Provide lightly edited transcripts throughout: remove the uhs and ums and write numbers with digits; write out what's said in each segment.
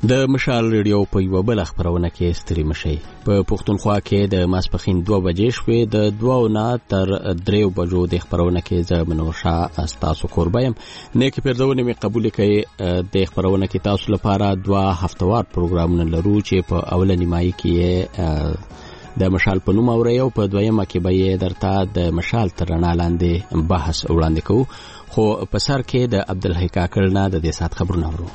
د مشال ریډیو په یو بل خبرونه کې ستړي مشي په پښتونخوا کې د ماسپخین 2 بجې شوې د 2 نه تر 3 بجو د خبرونه کې ز منورشا تاسو قربایم نیکی پردونه می قبول کړي د خبرونه کې تاسو لپاره 2 هفتوار پروګرامونه لرو چې په اوله نیمایي کې د مشال په نوم اوري او په دویمه کې به درته د مشال ترنا لاندې بحث وړاندې کوو خو په سر کې د عبدالحی کاکړ نه د دې سات خبرونه ورو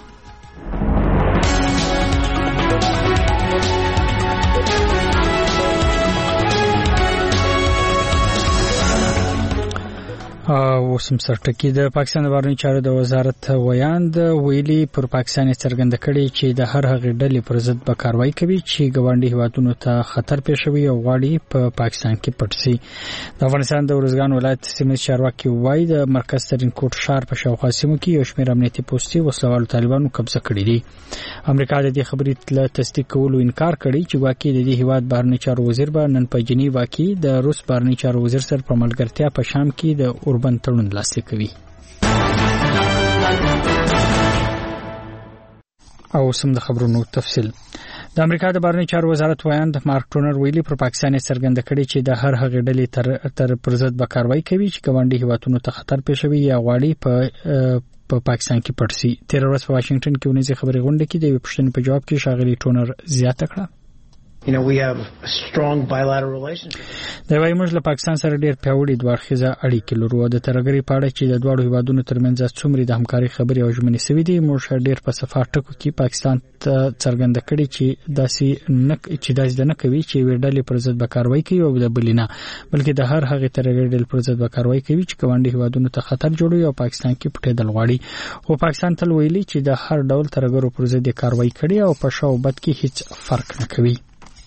او سمسرټکی د پاکستان بهرنی چارو د وزارت ویاند ویلي پر پاکستان څرګنده کړي چې د هر هغه ډلې پر ضد به کاروایی کوي چې ګاونډي هیوادونو ته خطر پېښوي او غواړي په پاکستان کې پټ شي. د افغانستان د ورزګان ولایت سیمه چارواکي وایي د مرکز ترين کوټ شهر په شاوخوا سیمو کې یو شمېر امنیتي پوسټي وسلوالو طالبانو قبضه کړي دي. امریکا د دې خبرې له تصدیق کولو انکار کړی چې واقعي د دې هیواد بهرنی چارو وزیر به نن په جنیوا کې د روس بهرنی چارو وزیر سره په ملګرتیا په شام کې د اوربن تړون لاسلیک کوي. او سم د خبرونو تفصیل د امریکا د بهرنی چارو وزارت ویاند مارک ټونر ویلي پر پاکستان څرګنده کړي چې د هر هغه ډلې تر پر ضد به کاروایی کوي چې ګاونډي هیوادونو ته خطر پېښوي یا غواړي په پاکستان کې پټ شي. تیر ورځ په واشنگټن کې ونیزي خبري غونډه کې د پښتنې په جواب کې شاغلي ټونر زیاته کړه. We have a strong bilateral relationship. د وایي موږ له پاکستان سره ډېر پیاوړي دوه اړیکې لرو. د ترګری پاړه چې د دوه هیوادونو ترمنځ څومره د همکاري خبري او ژمنې سوي دي موږ ډېر په صفه ټکو کې پاکستان ته څرګنده کړي چې داسې نه کوي چې وړاندې پر ضد به کاروایی کوي او د بلینا بلکې د هر هغه ترګری پر ضد به کاروایی کوي چې ګاونډي هیوادونو ته خطر جوړوي او پاکستان کې پټېدل غواړي. او پاکستان تل ویلي چې د هر ډول ترګرو پر ضد کاروایی کړي او په شاو بد کې هیڅ فرق نه کوي.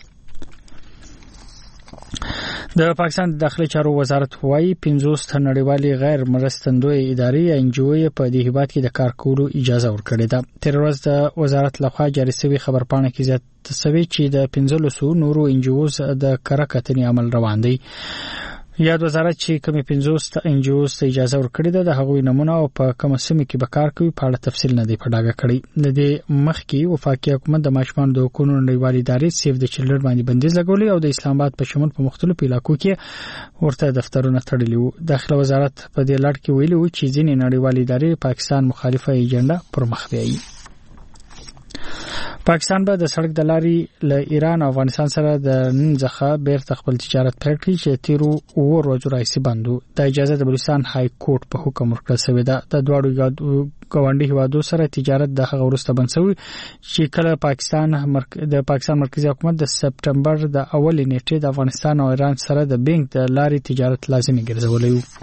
د پاکستان د داخلي چارو وزارت وایي 50 نړیوالي غیر مرستندوی ادارې NGO په دې هیواد کې د کار کولو اجازه ورکړې ده. تیر ورځ د وزارت لخوا جاري شوی خبرپاڼه کې زیاته شوی چې د 15 نورو NGOs د کار کتنې عمل روان دی. یاد وزارت چې کومې 50 NGOs ته اجازه ورکړې ده د هغوی نمونه او په کومه سیمه کې به کار کوي په اړه تفصیل نه دی په ډاګه کړی. د دې مخکې وفاقي حکومت د ماشومان د حقوقو نړیوالې ادارې سیف د چلډرن باندې بندیز لګولې او د اسلام آباد په شمول په مختلفو علاقو کې ورته دفترونه تړلي وو. داخله وزارت په دې لړ کې ویلي وو چې ځینې نړیوالې ادارې پاکستان مخالفه ایجنډا پر مخ بیایي. پاکستان به د سړک د لارې له ایران او افغانستان سره د نن ځخه بیرته خپل تجارت پیل کړي چې تیرو ورځو راځي بندو. د اجازه د بلوچستان های کورټ په حکم ورکړل شوی ده. د دوه ګاونډي هیوادو سره تجارت د هغه وروسته بند شوی چې کله د پاکستان مرکزی حکومت د سپټمبر د اول نیټې د افغانستان او ایران سره د بانک د لارې تجارت لازمي ګرځولې و.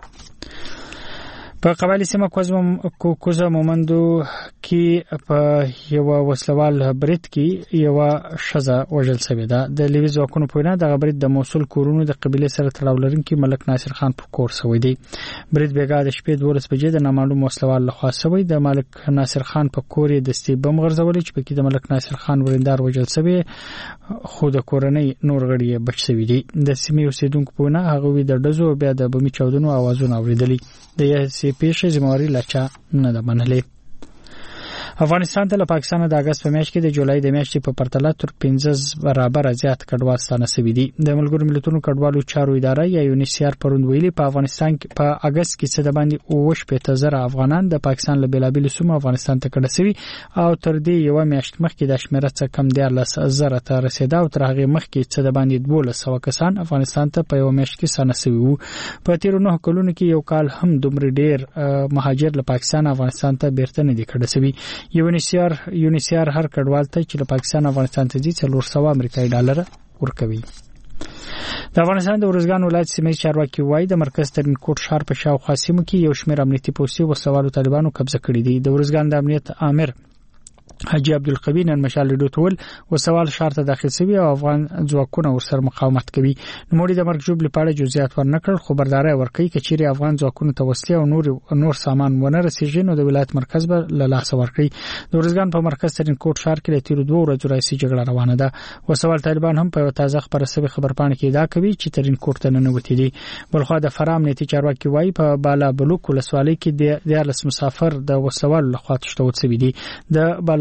په قبایلی سیمه کوزه مومندو کې په یو وسلوال برید کې یو شزه وژل شوې ده. د لیوي ځواکونو په وینا د برید د موصل کورونو د قبيله سره تړاو لرونکي ملک ناصر خان په کور شوی دی. برید بیګا د شپې 12 بجې د نامعلوم وسلوال لخوا شوی. د ملک ناصر خان په کور د دستي بم غرزولې چې پکې د ملک ناصر خان وریندار وژل شوی خو د کورنۍ نور غړي بچ شوی دي. د سیمې اوسیدونکو په وینا هغه د ډزو بیا د بمي چاودنو اوازونه اوریدلې. د پیښې ذمہواری لچا نه ده منلې. افغانستان ته له پاکستان د اگست په میاشت کې د جولای د میاشتې په پرتله تر 15 برابر زیات کډوال ستانه شوي دي. د ملګرو ملتونو کډوالو چارو اداره یا UNHCR پروند ویلي په افغانستان کې په اگست کې څه د باندې 80,000 افغانان د پاکستان له بیلابیل سیمو افغانستان ته کډه شوي او تر دې یو میاشت مخکې د شمیره څخه کم 13,000 ته رسیدا او تر هغه مخکې څه د باندې 1200 کسان افغانستان ته په یو میاشت کې ستانه شوي وو. په تیر 9 کلونو کې یو کال هم دومره ډیر مهاجر له پاکستان افغانستان ته بیرته نه دي کډه شوي. UNHCR هر کډوال ته چې له پاکستان افغانستان ته ځي 400 امریکایي ډالر ورکوي. د افغانستان د ورزګان ولایت سیمه چارواکي وایي د مرکز ترين کوټ شهر په شاوخوا سیمو کې یو شمېر امنیتي پوسټي وسوالو طالبانو قبضه کړي دي. د ورزګان د امنیت امیر حاجی عبدالقوی نن مشال ریډیو ټول وسوال شهر ته داخل شوی او افغان ځواکونه ورسره مقاومت کوي. نوموړي د مرګ جوړ لپاره جزئیات ورنکړ خو خبرداري ورکړي چې چیرې افغان ځواکونه ته وسلې او نور سامان ونه رسیږي نو د ولایت مرکز به له لاس ورکړي. د ورزګان په مرکز ترين کوټ شهر کې تیر 2 ورځې راځي جګړه روانه ده. وسوال طالبان هم په تازه خبرسوي خبرپاڼه کې ادعا کوي چې ترين کوټ ته نه وتی دي. بلخو د فرام نیتی چارواکي وایي په بالا بلوک ولسوالۍ کې د 14 مسافر د وسوال لخوا تشتوت شوی دي. د بالا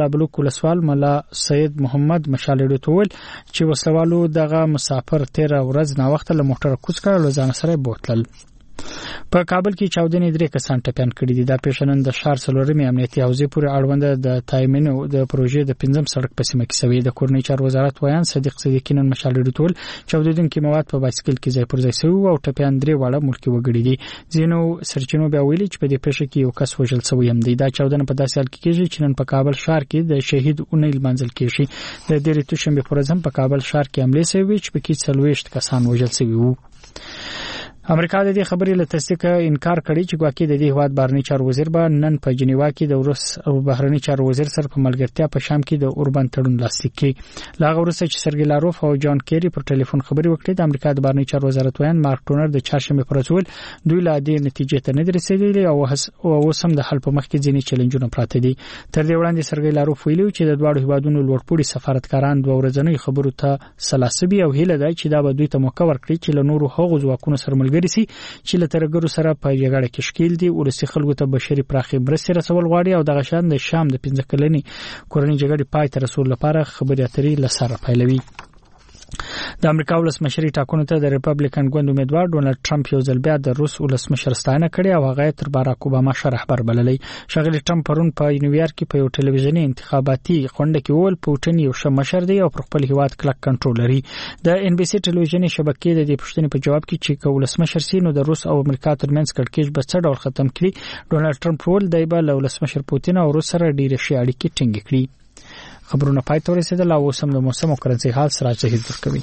بلابلوک ولسوال ملا سید محمد مشال رادیو ته ویل چې وسلوالو دغه مسافر 13 ورځ نا وخت له موټر کوڅ کړل ځان سره بوتل. په کابل کې 14 درې کسان ټپيان کړي دي. دا پیښنن د شهر څلورمې امنیتي حوزې پورې اړوند د تایمینو د پروژې د 5م سړک په سیمه کې سوي. د کورنۍ چارو وزارت ویان صدیق صدیقینن مشال ډول چاودیدونکو مواد په بایسکل کې ځای پر ځای سوي او ټپيان درې واړه ملکی وګړي دي. ځینو سرچینو بیا ویلي چې په دې پیښه کې یو کس وژل شوی هم دی. دا چاودنه په داسې حال کې کېږي چې نن په کابل ښار کې د شهید اونیل منزل کېږي. د دې دوشنبه پر ورځ په کابل ښار کې حمله شوې چې په کې 40 کسان وژل شوي وو. امریکا د دې خبرې له تصدیق انکار کړی چې ګواکې د دې هواد بهرنی چارو وزیر به نن په جنیوا کې د روس او بهرنی چارو وزیر سره په ملګرتیا په شام کې د اوربان تړون لاسلیک کړي. لاغه ورسته چې سرګی لاروف او جان کیری پر ټلیفون خبرې وکړې د امریکا د بهرنی چارو وزارت ویان مارک ټونر د چهارشنبه پر ورځ دوی لا دې نتیجې ته نه رسیدلي او سم د حل په مخ کې ځینې چیلنجونه پراته دي. تر دې وړاندې سرګی لاروف ویلي چې د دواړو هیوادونو لوړپوړي سفارتکاران دوه ورځنۍ خبرو ته سلاسبي او هیله ده چې دا به دوی ته موقع ورکړي چې له نورو هغو ځواکونو سره ملګري شي چې له ترګرو سره په جګړه کې شکیل دي. ولسی خلکو ته بشري پراخي مرستې رسول غواړي او د غشان د شام د 15 کلنې کورنۍ جګړې پای ته رسول لپاره خبرې اترې لسره پیلوي. د امریکا ولسمشري ټاکنو ته د ریپبلیکن ګوند امیدوار ډونالد ټرمپ یو ځل بیا د روس ولسمشر ستاینه کړې او هغه تر باراک اوباما رهبر بللې. شغلی ټرمپ پرون په نیویارک کې په یو ټلویزیوني انتخاباتي غونډه کې وویل پوټین یو ښه مشر دی او پر خپل هیواد کلک کنټرول لري. د ان بي سي ټلویزیوني شبکې د دې پوښتنې په جواب کې چې ولسمشر سي نو د روس او امریکا ترمنځ کړکېچ به څه ډول ختم کړي. ډونالد ټرمپ وویل دی به له ولسمشر پوتین او روس سره ډېرې ښې اړیکې ټینګې کړي. خبرونه پای ته ورسېدل او اوس هم د موسم او کرنسي حال سره ځهید ورکوي.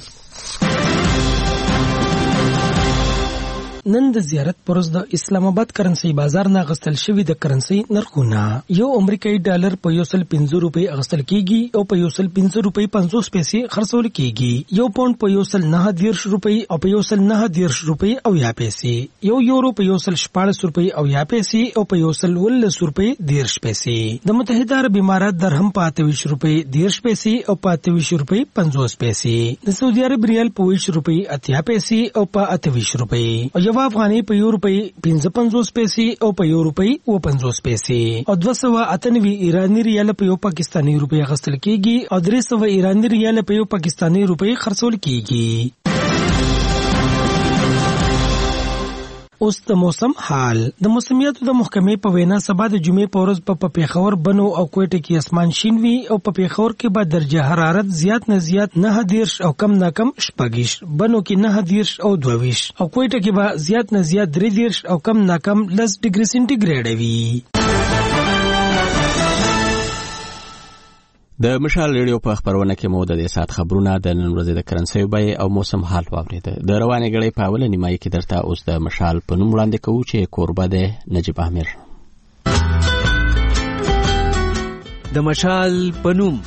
نن د زیارت پرز د اسلام آباد کرنسي بازار نه غستل شوی د کرنسي نرخونه یو امریکایي ډالر په 105 روپۍ اغستل کیږي او په 105 روپۍ 50 پیسې خرڅول کیږي. یو پاوند په 109 روپۍ او په 109 روپۍ او یا پیسې. یو یورو په 114 روپۍ او یا پیسې او په 119 روپۍ 10 پیسې. د متحده عرب امارات درهم په 28 روپۍ 10 پیسې او په 28 روپۍ 50 پیسې. د سعودي عرب ریال په 20 روپۍ 80 پیسې او په 28 روپۍ. افغاني په یو روپۍ 55 پیسې او په یو روپۍ 50 پیسې او 298 ایرانی ریال په یو پاکستانی روپۍ غستل کیږي او 300 ایرانی ریال په یو پاکستانی روپۍ خرڅول کیږي. اوس د موسم حال. د موسمیاتو د محکمې په وینا سبا د جمعې په ورځ په پیښور بنو او کوټه کې اسمان شین وي او په پیښور کې به درجه حرارت زیات نه زیات 9 او کم نه کم 6 بنو کې 9 او 22 او کوټه کې به زیات نه زیات 3 او کم نه کم 10 ډیګري سنټیګریډ وي. د مشال ریډیو په خبرونه کې مو د دې سات خبرونه د نن ورځې د کرنسي بیې او موسم حال واورید. د روانې غړې په اول نیمایي کې درته اوس د مشال په نوم وړاندې کوو چې کوربه ده نجیب امیر. د مشال په نوم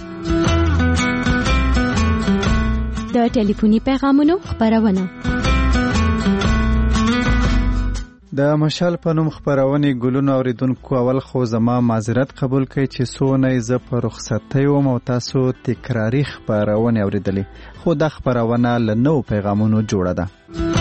د ټلیفوني پیغامونو خبرونه. د مشال په نوم خبرونه ګلونو اوریدونکو اول خو زما معذرت قبول کړئ چې سونه ز په رخصتۍ وم او تاسو تکراری خبرونه اوریدلې خو د خبرونه له نو پیغامونو جوړه ده.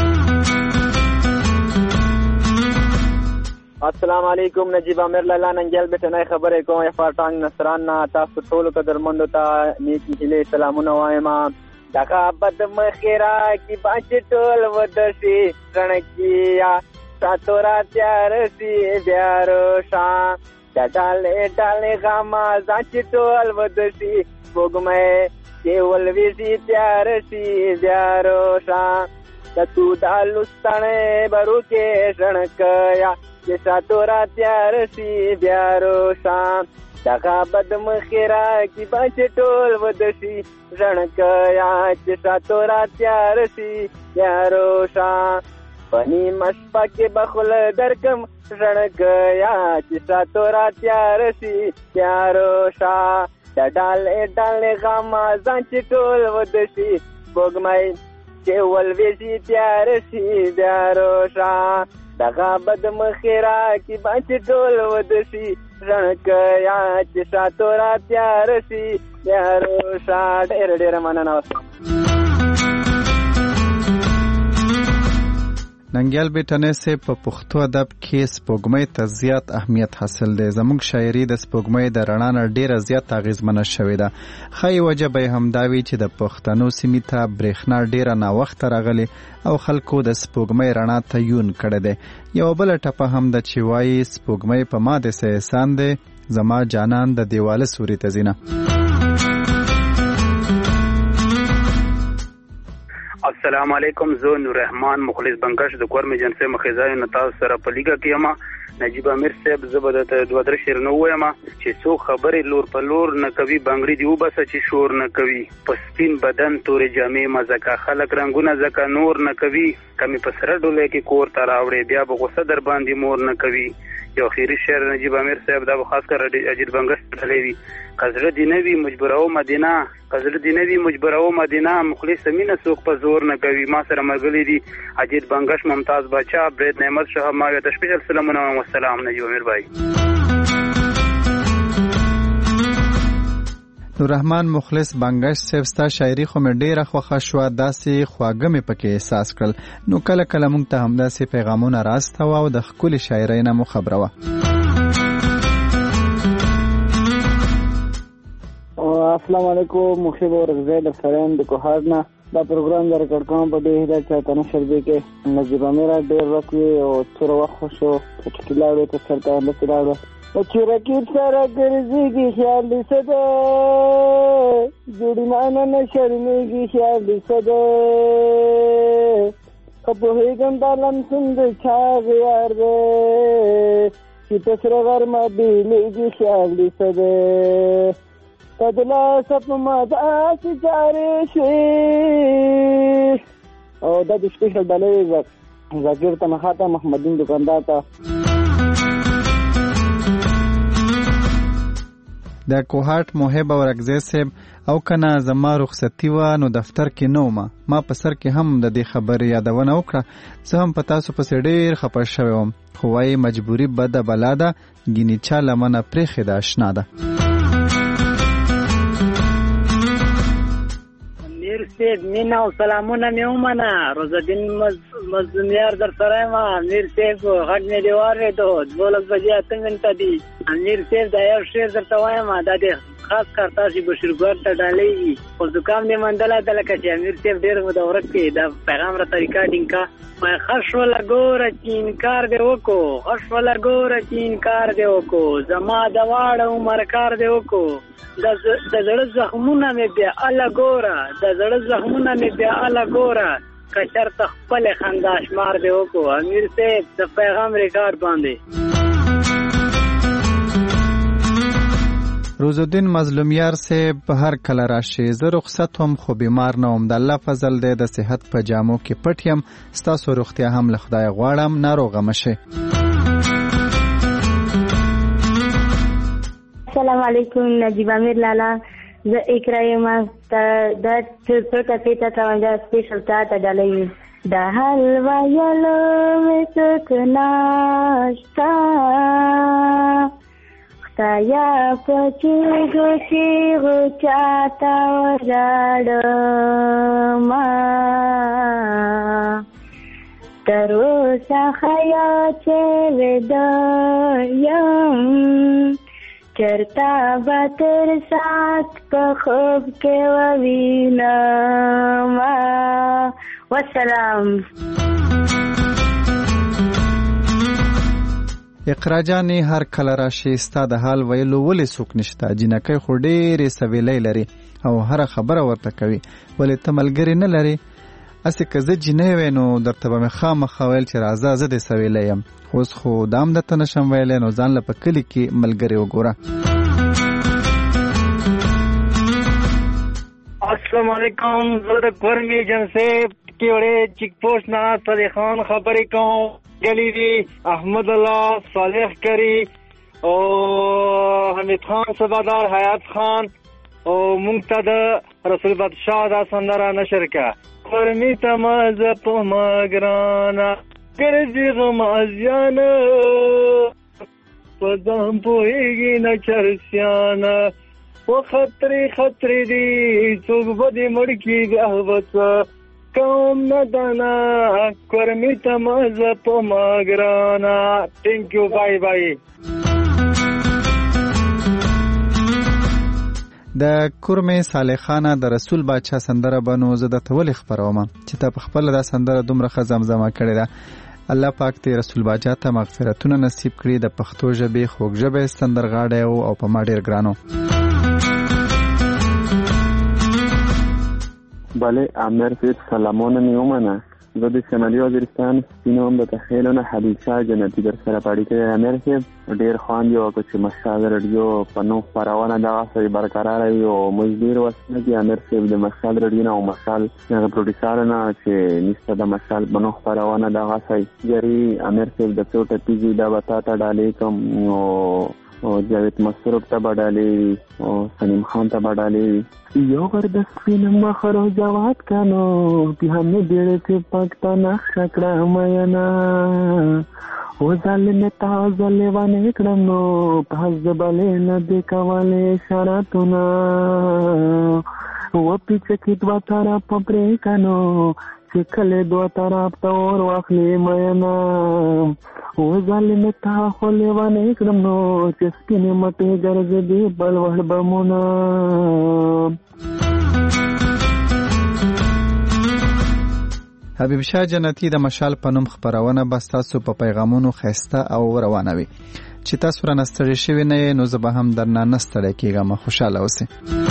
السلام علیکم نجیب امیر لالا ننګل بټنای خبرې کوم افاټنګ نصران تاسو ټول قدرمنو ته نیک هیله سلامونه وایم. دغه بد مخیرا کی باچ ټول ودشي رڼکیا ساتورا تیار سی بیارو شان ډاله ډاله غما ځچ ټول ودشي وګمې کېول ویسی تیار سی بیارو شان تاسو دالستانه برو کې شنکیا چې ساتورا تیار سی بیارو شان دغه بد مخیرا کی باچ ټول ودشي رڼکیا چې ساتورا تیار سی بیارو شان پنی مشپا کې بخل درکم رڼکیا چې ساتورا تیار سی تیارو شا ډاله ډاله غما ځان چې ټول ودشي بوګمای چې ولوي تیار سی تیارو شا دغه بد مخیرا کې باندې ټول ودشي رڼکیا چې ساتورا تیار سی تیارو شا. ډېر ډېر مننه. ننګیال بیٹنې سه په پښتو ادب کې سپوږمۍ ته زیات اهمیت حاصل دی. زموږ شاعري د سپوږمۍ د رڼا نه ډیره زیات اغیزمنه شوې ده. ښایي وجه به هم دا وي چې د پښتنو سیمې ته برېښنا ډیره ناوخته راغلې او خلکو د سپوږمۍ رڼا ته یون کړی دی. یو بل ټپه هم د چې وایي سپوږمۍ په ما د سه احسان دی زما جانان د دیواله سوري ته زینه. السلام علیکم. زه نور رحمان مخلص بنگش د کور می جنسه مخزای نتاز سره پلیګه کیما. نجیب امیر صاحب زبدت دوه در شیر نو وایم چې سو خبرې لور په لور نه کوي بنگړي دی وبس چې شور نه کوي پسپین بدن تورې جامې مزکا خلک رنگونه زکا نور نه کوي کمی پسره ډولې کې کور ته راوړې بیا به غوسه در باندې مور نه کوي. یو خیری شعر نجیب امیر صاحب دا خاص کر اجیر بنگش ډلې وی قزړه دی نوی مجبورو مدینه قزړه دی نوی مجبورو مدینه مخلص مینه سوق په زور نه کوي. ما سره مرګلې دي اجیر بنگش ممتاز بچا برید نعمت شاه ما ته سپیشل سلامونه او السلام نجیب امیر بھائی. نور رحمان مخلص بنگش صاحب ستا شاعري خو مې ډیره خوښه شوه داسې خواږه مې پکې احساس کړل. نو کله کله موږ ته همداسې پیغامونه راستوه او د ښکلې شاعرۍ نه مو خبروه. السلام علیکم. مخیب ورغزی د فرین د کوهاټ نه دا پروګرام در ریکارډ کوم په دې هدایت چاته نشر دی کې نجیب امیر ډېر وکړي او څوره وخت شو چې لاړو ته سرته لاړو او چې رکیب سره ګرځيږي خیال دې سده جوړی معنا نه شرمېږي خیال دې سده په هیګم دالم څنګه چاغ یار دې چې تسره غرمه بیلېږي خیال دې سده تدلا سپ مادا سجاره شي او د سپیشل ډلې زګیر ته مخاطه محمدین دکاندار ته د کوهاټ محب او رغزی صاحب او کنه زما رخصتی و نو دفتر کې نو ما په سر کې هم د دې خبرې یادونه وکړه. زه هم په تاسو پسې ډېر خپه شوی وم خو وایي مجبوري بده بلا ده ګینې چا لمنه پرېښې ده اشنا ده. سید مینا او سلامونه مې ومنه روزالدین مظلومیار در سره یم. امیر صاحب غږ مې دی واورېدو 12 بجې 8 منټه دي. امیر صاحب دا یو شعر درته وایم دا د خاص کار تاسو بشیرګر ته ډالۍ او زکام دې مندله د لکه چې امیر صاحب ډېر مدورت کې دا پیغام را طریقه ډینکا ما خش ولا ګوره چې انکار دی وکړو خش ولا ګوره چې انکار دی وکړو زما د واړه عمر کار دی وکړو د زړه زخمونه مې بیا الله ګوره د زړه زخمونه مې بیا الله ګوره کچر تخپل خندا شمار دی وکړو. امیر صاحب د پیغام ریکارډ باندې روزالدین مظلومیار صاحب په هر کله راشي زه رخصت هم خو بیمار نه وم د الله فضل دی د صحت په جامو کې پټ یم ستاسو روغتیا هم له خدای غواړم ناروغه مشه. السلام علیکم نجیب امیر لالا زه اقرایم دا څه ته دا سپیشل تا ډالۍ دا حلوا یلو مې څوک ناشتا خدایا پچیغو چاته وژاړم تر اوسه خیال چې ویده یم چرتا به تر ساعت په خوب کې ووینم. والسلام. اقرا جانې هر کله راشي ستا د حال ویلو ولې څوک نشته جنکۍ خو ډېرې سویلۍ لري او هره خبره ورته کوي ولې ته ملګري نه لري اسې که زه جینۍ وی نو درته به مې خامخا ویل چې راځه زه دې سویلی یم اوس خو دام درته نشم ویلی نو ځان له په کلي کې ملګري وګوره. السلام علیکم. زه د کورمي جنسې کې وړې چیک پوسټ نه صالح خان خبرې کوم گلی دی احمد الله صالح کری او حمید خان سبادار حیات خان او منتد رسول بادشاہ دا سندرا نشر کا قرمی تماز پو مگرانا گرزی غم ازیانا پدام پوئیگی نچرسیانا و خطری دی چوک بدی مڑکی دی احبت کوم ندانا کورمی تماز په ماګرانا. تھینک یو، بای بای. د کورمې صالح خان د رسول بادشاه سندره بنو زه د تول خبروم چې ته په خپل د سندره دومره خزمزمه کړې ده. الله پاک دې رسول بادشاه ته مغفرتونه نصیب کړي. د پښتو ژبې خوږ ژبې سندرغاړی او په ما ډیر ګرانو. بله عامر فیض سلامونه میومنه. زه د شمالي وزیرستان سپینوم د تخیلونه حبیب شاه جنتی در سره پاړی کې امیر فیض ډیر خوان یو چې مشال رادیو په نو خبرونه دغه سره برقرار وي او مزدور وسنه کې امیر فیض د مشال رادیو او مشال د پروډوسر نه چې نسته د مشال په نو خبرونه دغه سره جری امیر فیض د څو ټپی دی دا وتا ته ډالې کوم او جاوید مسروق ته بډالې او سلیم خان ته بډالې یو ور د سپین مخرو جواد کانو په هم دې ته پکتا نقش کړه مینا او ځل نه تازه لیوانه کړم نو په ځبلې نه دې کواله شراتونه و پیچ کې دوا تارا پپرې کانو چې کله دوا تارا تور واخلې مینا او ځل نه تا خو لیوانه کړم نو چې سپین مټه ګرځې دې بل وړ بمونه. حبیب شاه جنتی د مشال په نوم خبرونه بس تاسو په پیغامونو خسته او روانه وي. چې تاسو را نستړی شوي نه نو زه به هم درنه نستړی کېږم. خوشاله اوسئ.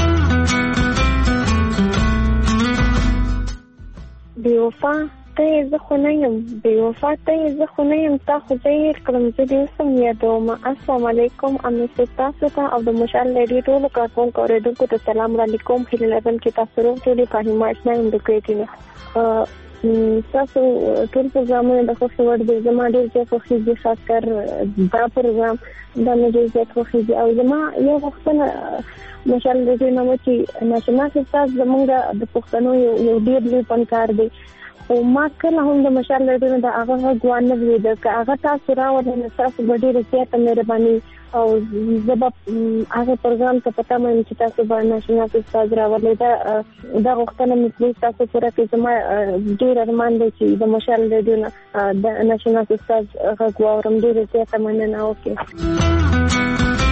بیوفا ته زه خو نه یم، بیوفا ته زه خو نه یم، تا خو زه هېر کړم، زه دې اوس هم یادوم. السلام علیکم. امنیت تاسو ته او د مشال ریډیو ټولو کارکونکو اورېدونکو ته سلام وړاندې کوم. هیله لرم چې تاسو روغ ټولې فاهمه اشنا یم د کویټ نه. تاسو ټول پروګرامونه د خوښې وړ دي. زما ډېر زیات خوښېږي، خاص کر دا پروګرام دا مې ډېر زیات خوښېږي. او زما یو غوښتنه مشال ریډیو نه وه چې ناشناس استاد زمونږ د پښتنو یو ډېر لوی فنکار دی، خو ما کله هم د مشال ریډیو نه د هغه غږ وانه اورېده. که هغه تاسو راوړئ نو ستاسو به ډېره زیاته مهرباني او زه به هغه پروګرام ته په تمه یم چې تاسو به ناشناس استاد راولئ. دا غوښتنه مې پلیز تاسو پوره کړئ. زما ډېر ارمان دی چې د مشال ریډیو نه د ناشناس استاد غږ واورم. ډېره زیاته مننه. اوکې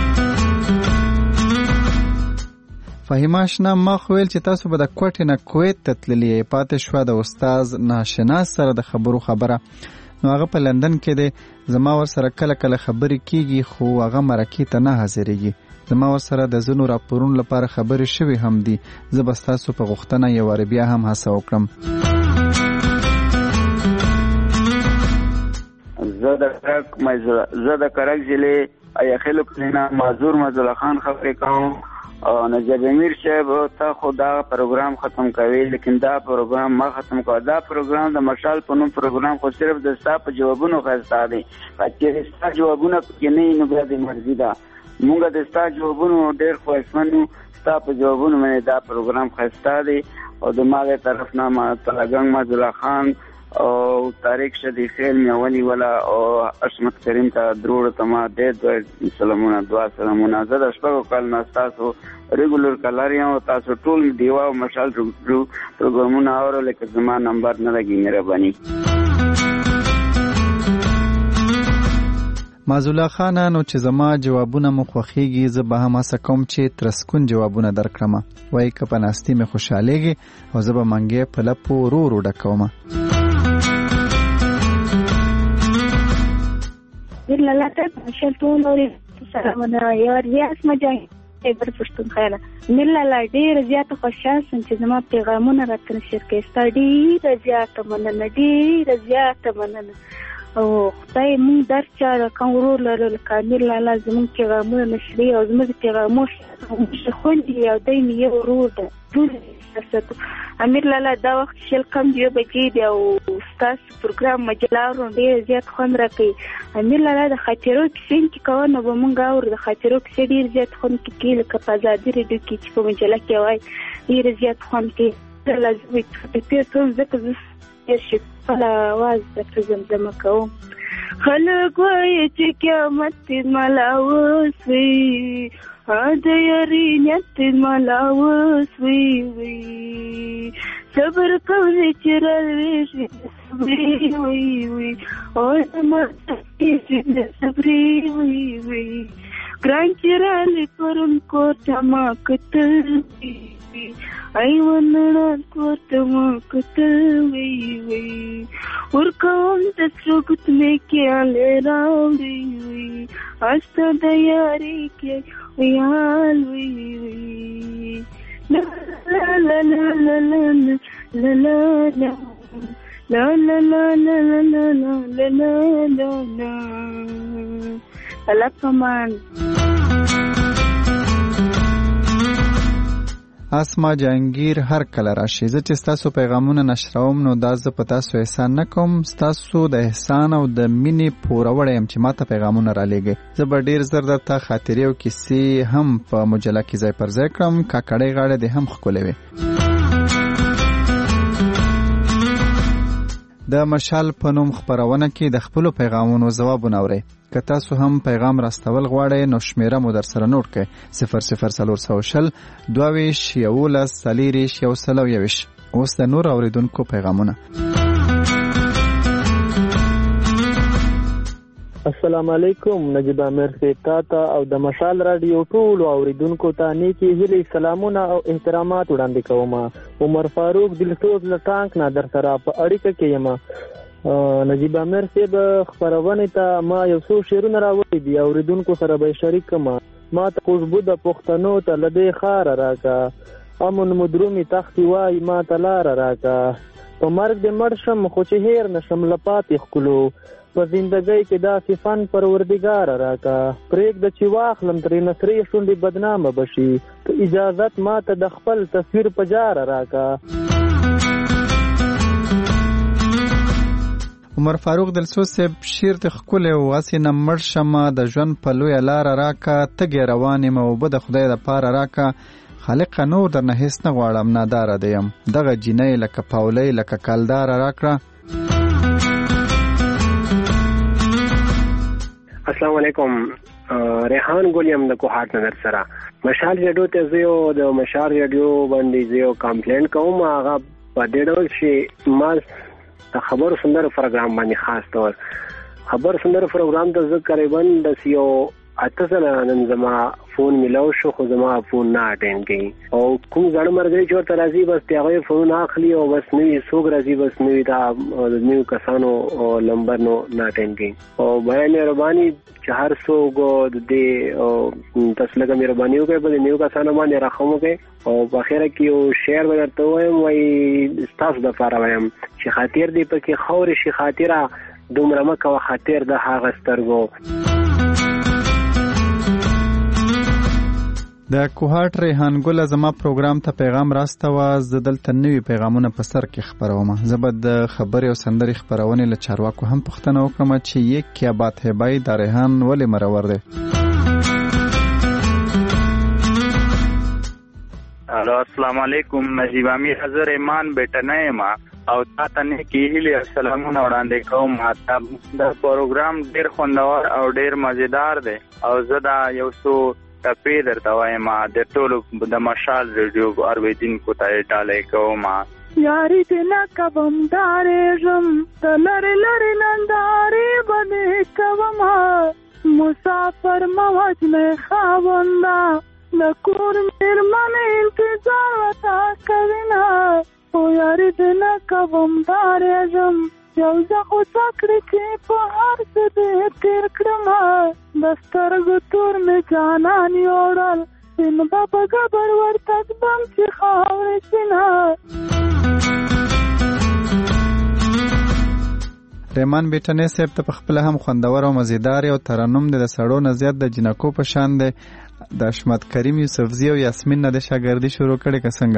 فهیمه اشنا، ما خو ویل چې تاسو به د کوټې نه کویت ته تللي یې. پاتې شوه د استاد ناشناس سره د خبرو خبره. نو هغه په لندن کې دی. زما ورسره کله کله خبرې کېږي خو هغه مرکې ته نه حاضرېږي. زما ورسره د ځینو راپورونو لپاره خبرې شوي هم دي. زه به ستاسو په غوښتنه یو وارې بیا هم هڅه وکړم. زه د کرک ضلع ایاخیلو کلینا معذور مزله خان خبرې کوم. نجیب امیر صاحب تا خو دا پروګرام ختم کوي، لیکن دا پروګرام ما ختم کوي. دا پروګرام د مشال په نوم پروګرام خو صرف د ستا په جوابونو خسته دی. چې ستا جوابونه پکې نه نو بیا د مرضي ده. مونږ د ستا جوابونو ډېر خوښمنو. ستا په جوابونو باندې دا پروګرام خسته دی. او د ماغه طرف نه ما طلګنګ مزله خان او طارق شدی خیل میونی ولا او عصمت کریم ته درود تما دې سلامونه دعا سلامونه. زه د شپږو کال نه تاسو ریګولر کلاریم او تاسو ټول دیوا او مشال پروګرامونه اورو، لیکن زما نمبر نه لګي. مهرباني. مازولا خان، نو چې زما جوابونه مو خوښیږي زه به هم هڅه کوم چې ترسکون جوابونه درکړم. وایي که په ناستې مې خوشحالېږي او زه به منګې په لپو ورو ورو ډکوم. لاله ته شلتون اوري سلامونه. یو ریاض مجاهد بر پښتون خیاله ملاله ډېر زیاته خوشاله سم چې زما پیغامونه راته نشر کړئ. ستا ډېره زیاته مننه، ډېره زیاته مننه. او خدای مونږ در چا کوم ورور لرل کامل لاله زمونږ پیغامونه نشري او زمونږ پیغامونه خوندي او دی مې یو ورور ده. امیر لاله دا وخت شل کم 2 بجې دی او ستاسو پروګرام مجله ډېر زیات خوند راکوي. امیر لاله د خاطرو کیسې چې کوو نو به مونږ اورو. د خاطرو کیسې ډېر زیات خوند کوي، لکه په ازادي ریډیو کې چې په مجله کې وایي ډېر زیات خوند کوي. لازمي ټول ځکه زه ډېر شي خپل اواز درته زمزمه کوم. خلک وایي چې قیامت ملاوس وي، د یاري نیت ملاوس وي. صبر کوي چې راويږي صبري وي وي او ما چې صبري وي وي ګران چې رالي پرم کوټه ما کتل وي ای ونړه کوټه ما کتل وي وي ورکوم د سرګت مې کې اله راوړي وي استه د یاري کې ویال وي وي لا لا لا لا لا لا لا لا لا لا لا لا لا لا لا لا لا الکمان اسما جهانگیر هر کله راشي زه چې تاسو پیغامونه نشروم نو دا زه په تاسو احسان نکوم تاسو د احسان او د مینې پوروړی يم چې ماته پیغامونه را لېږئ زه به ډیر زر درته خاطرې او کیسې هم په مجله کې ځای پر ځای کړم کاکړۍ غاړه دې هم ښکلې وي د مشال په نوم خپرونه کې د خپلو پیغامونو ځوابونه اورئ که تاسو هم پیغام راستول غواړئ نو شمیره مو در سره نوٹ کړئ 00420 22 11 40 121 اوس د نور اوریدونکو پیغامونه السلام علیکم نجیب امیر سیتا او د مشال رادیو ټول اوریدونکو ته نیکی هیلې سلامونه او احترامات وړاندې کوم عمر فاروق دلسوز لټانک نه در سره په اړیکه کې یم نجیب امیر صاحب خبرونه ته ما یو څو شعرونه راوړي دي اوریدونکو سره به شریک کما ما ته خوشبو د پښتنو ته لدې خار راکا امن مدرومي تختی وای ما ته لار راکا په مرګ د مرشم خو چې هیر نشم لپاتې خلو په زندګۍ کې دا صفان پروردگار راکا پرېږ د چې واخلم ترې نصرې شونډې بدنامه بشي ته اجازت ما ته د خپل تصویر په جار راکا عمر فاروق دلسوز صاحب شیر ته ښکلی و هسې نه مړ شمه د ژوند په لویه لاره راکه تږې روان یم اوبه د خدای دپاره راکه خالقه نور درنه هېڅ نه غواړم ناداره دی یم دغه جینۍ لکه پاولۍ لکه کلداره راکړه السلام علیکم ریحان ګل یم د کوهاټ نظر سره مشال ریډیو ته زه یو د مشال ریډیو باندې زه یو کمپلینټ کوم هغه په دې ډول چې ما خبر سندر پروګرام باندې خاص طور خبر سندر پروګرام د زه قریبا د یو اتصل نن زما فون ملاو شو خو زما فون نه اټینډ کړي او کوم ځړ مرګري چې ورته راځي بس هغه فون اخلي او بس نوې سوګ راځي بس نوې دا نیو کسانو نمبر نو نه اټینډ کړي او بیان مهرباني چې هر څوک د تاسو لږه مهرباني وکړئ په نیو کسانو باندې راخوم وکړئ او په اخره کې یو شعر به درته وایم وایي ستاسو دپاره وایم چې خاطر دې پکې خاورې شي خاطره دومره مه کوه خاطر د هغه سترګو د کوهاټ ریحان ګل زما پروګرام ته پیغام راستوه زه دلته نوي پیغامونه په سر کې خپروم زه به د خبرې او سندرې خپرونې له چارواکو هم پوښتنه وکړم چې یک کیا بات ہے بھائی د ریحان ولې مرور دی الو السلام علیکم نجیب امیر حضر ایمان بیٹنه ما او تاسو نه کیهلی السلامونه وړاندې کوم دا پروګرام ډیر خوندور او ډیر مزیدار دی او زه دا یو څو ټپې درته وایم د ټولو د مشال ریډیو اوریدونکو ته ډالۍ کوم یاري دې نه کوم دارېږم ته لرې لرې نندارې به کوم مسافر موج مې خاونده د کور مېرمنې انتظار ورته کوي نه خو یاري دې نه کوم دارېږم یو زه خو څه کړې چې په هر څه دې تېر کړم د سترګو تور مې جانان یوړل سپین به په ګبر ورته ږدم چې خاورې سینه ریمان بیټنې صاحب ته په خپله هم خوندور او مزیدار او ترنم د سړو نه زیات د جنکو په شان دی د حشمت کریم یوسفزي او یاسمین نه د شاګردي شروع کړې که څنګه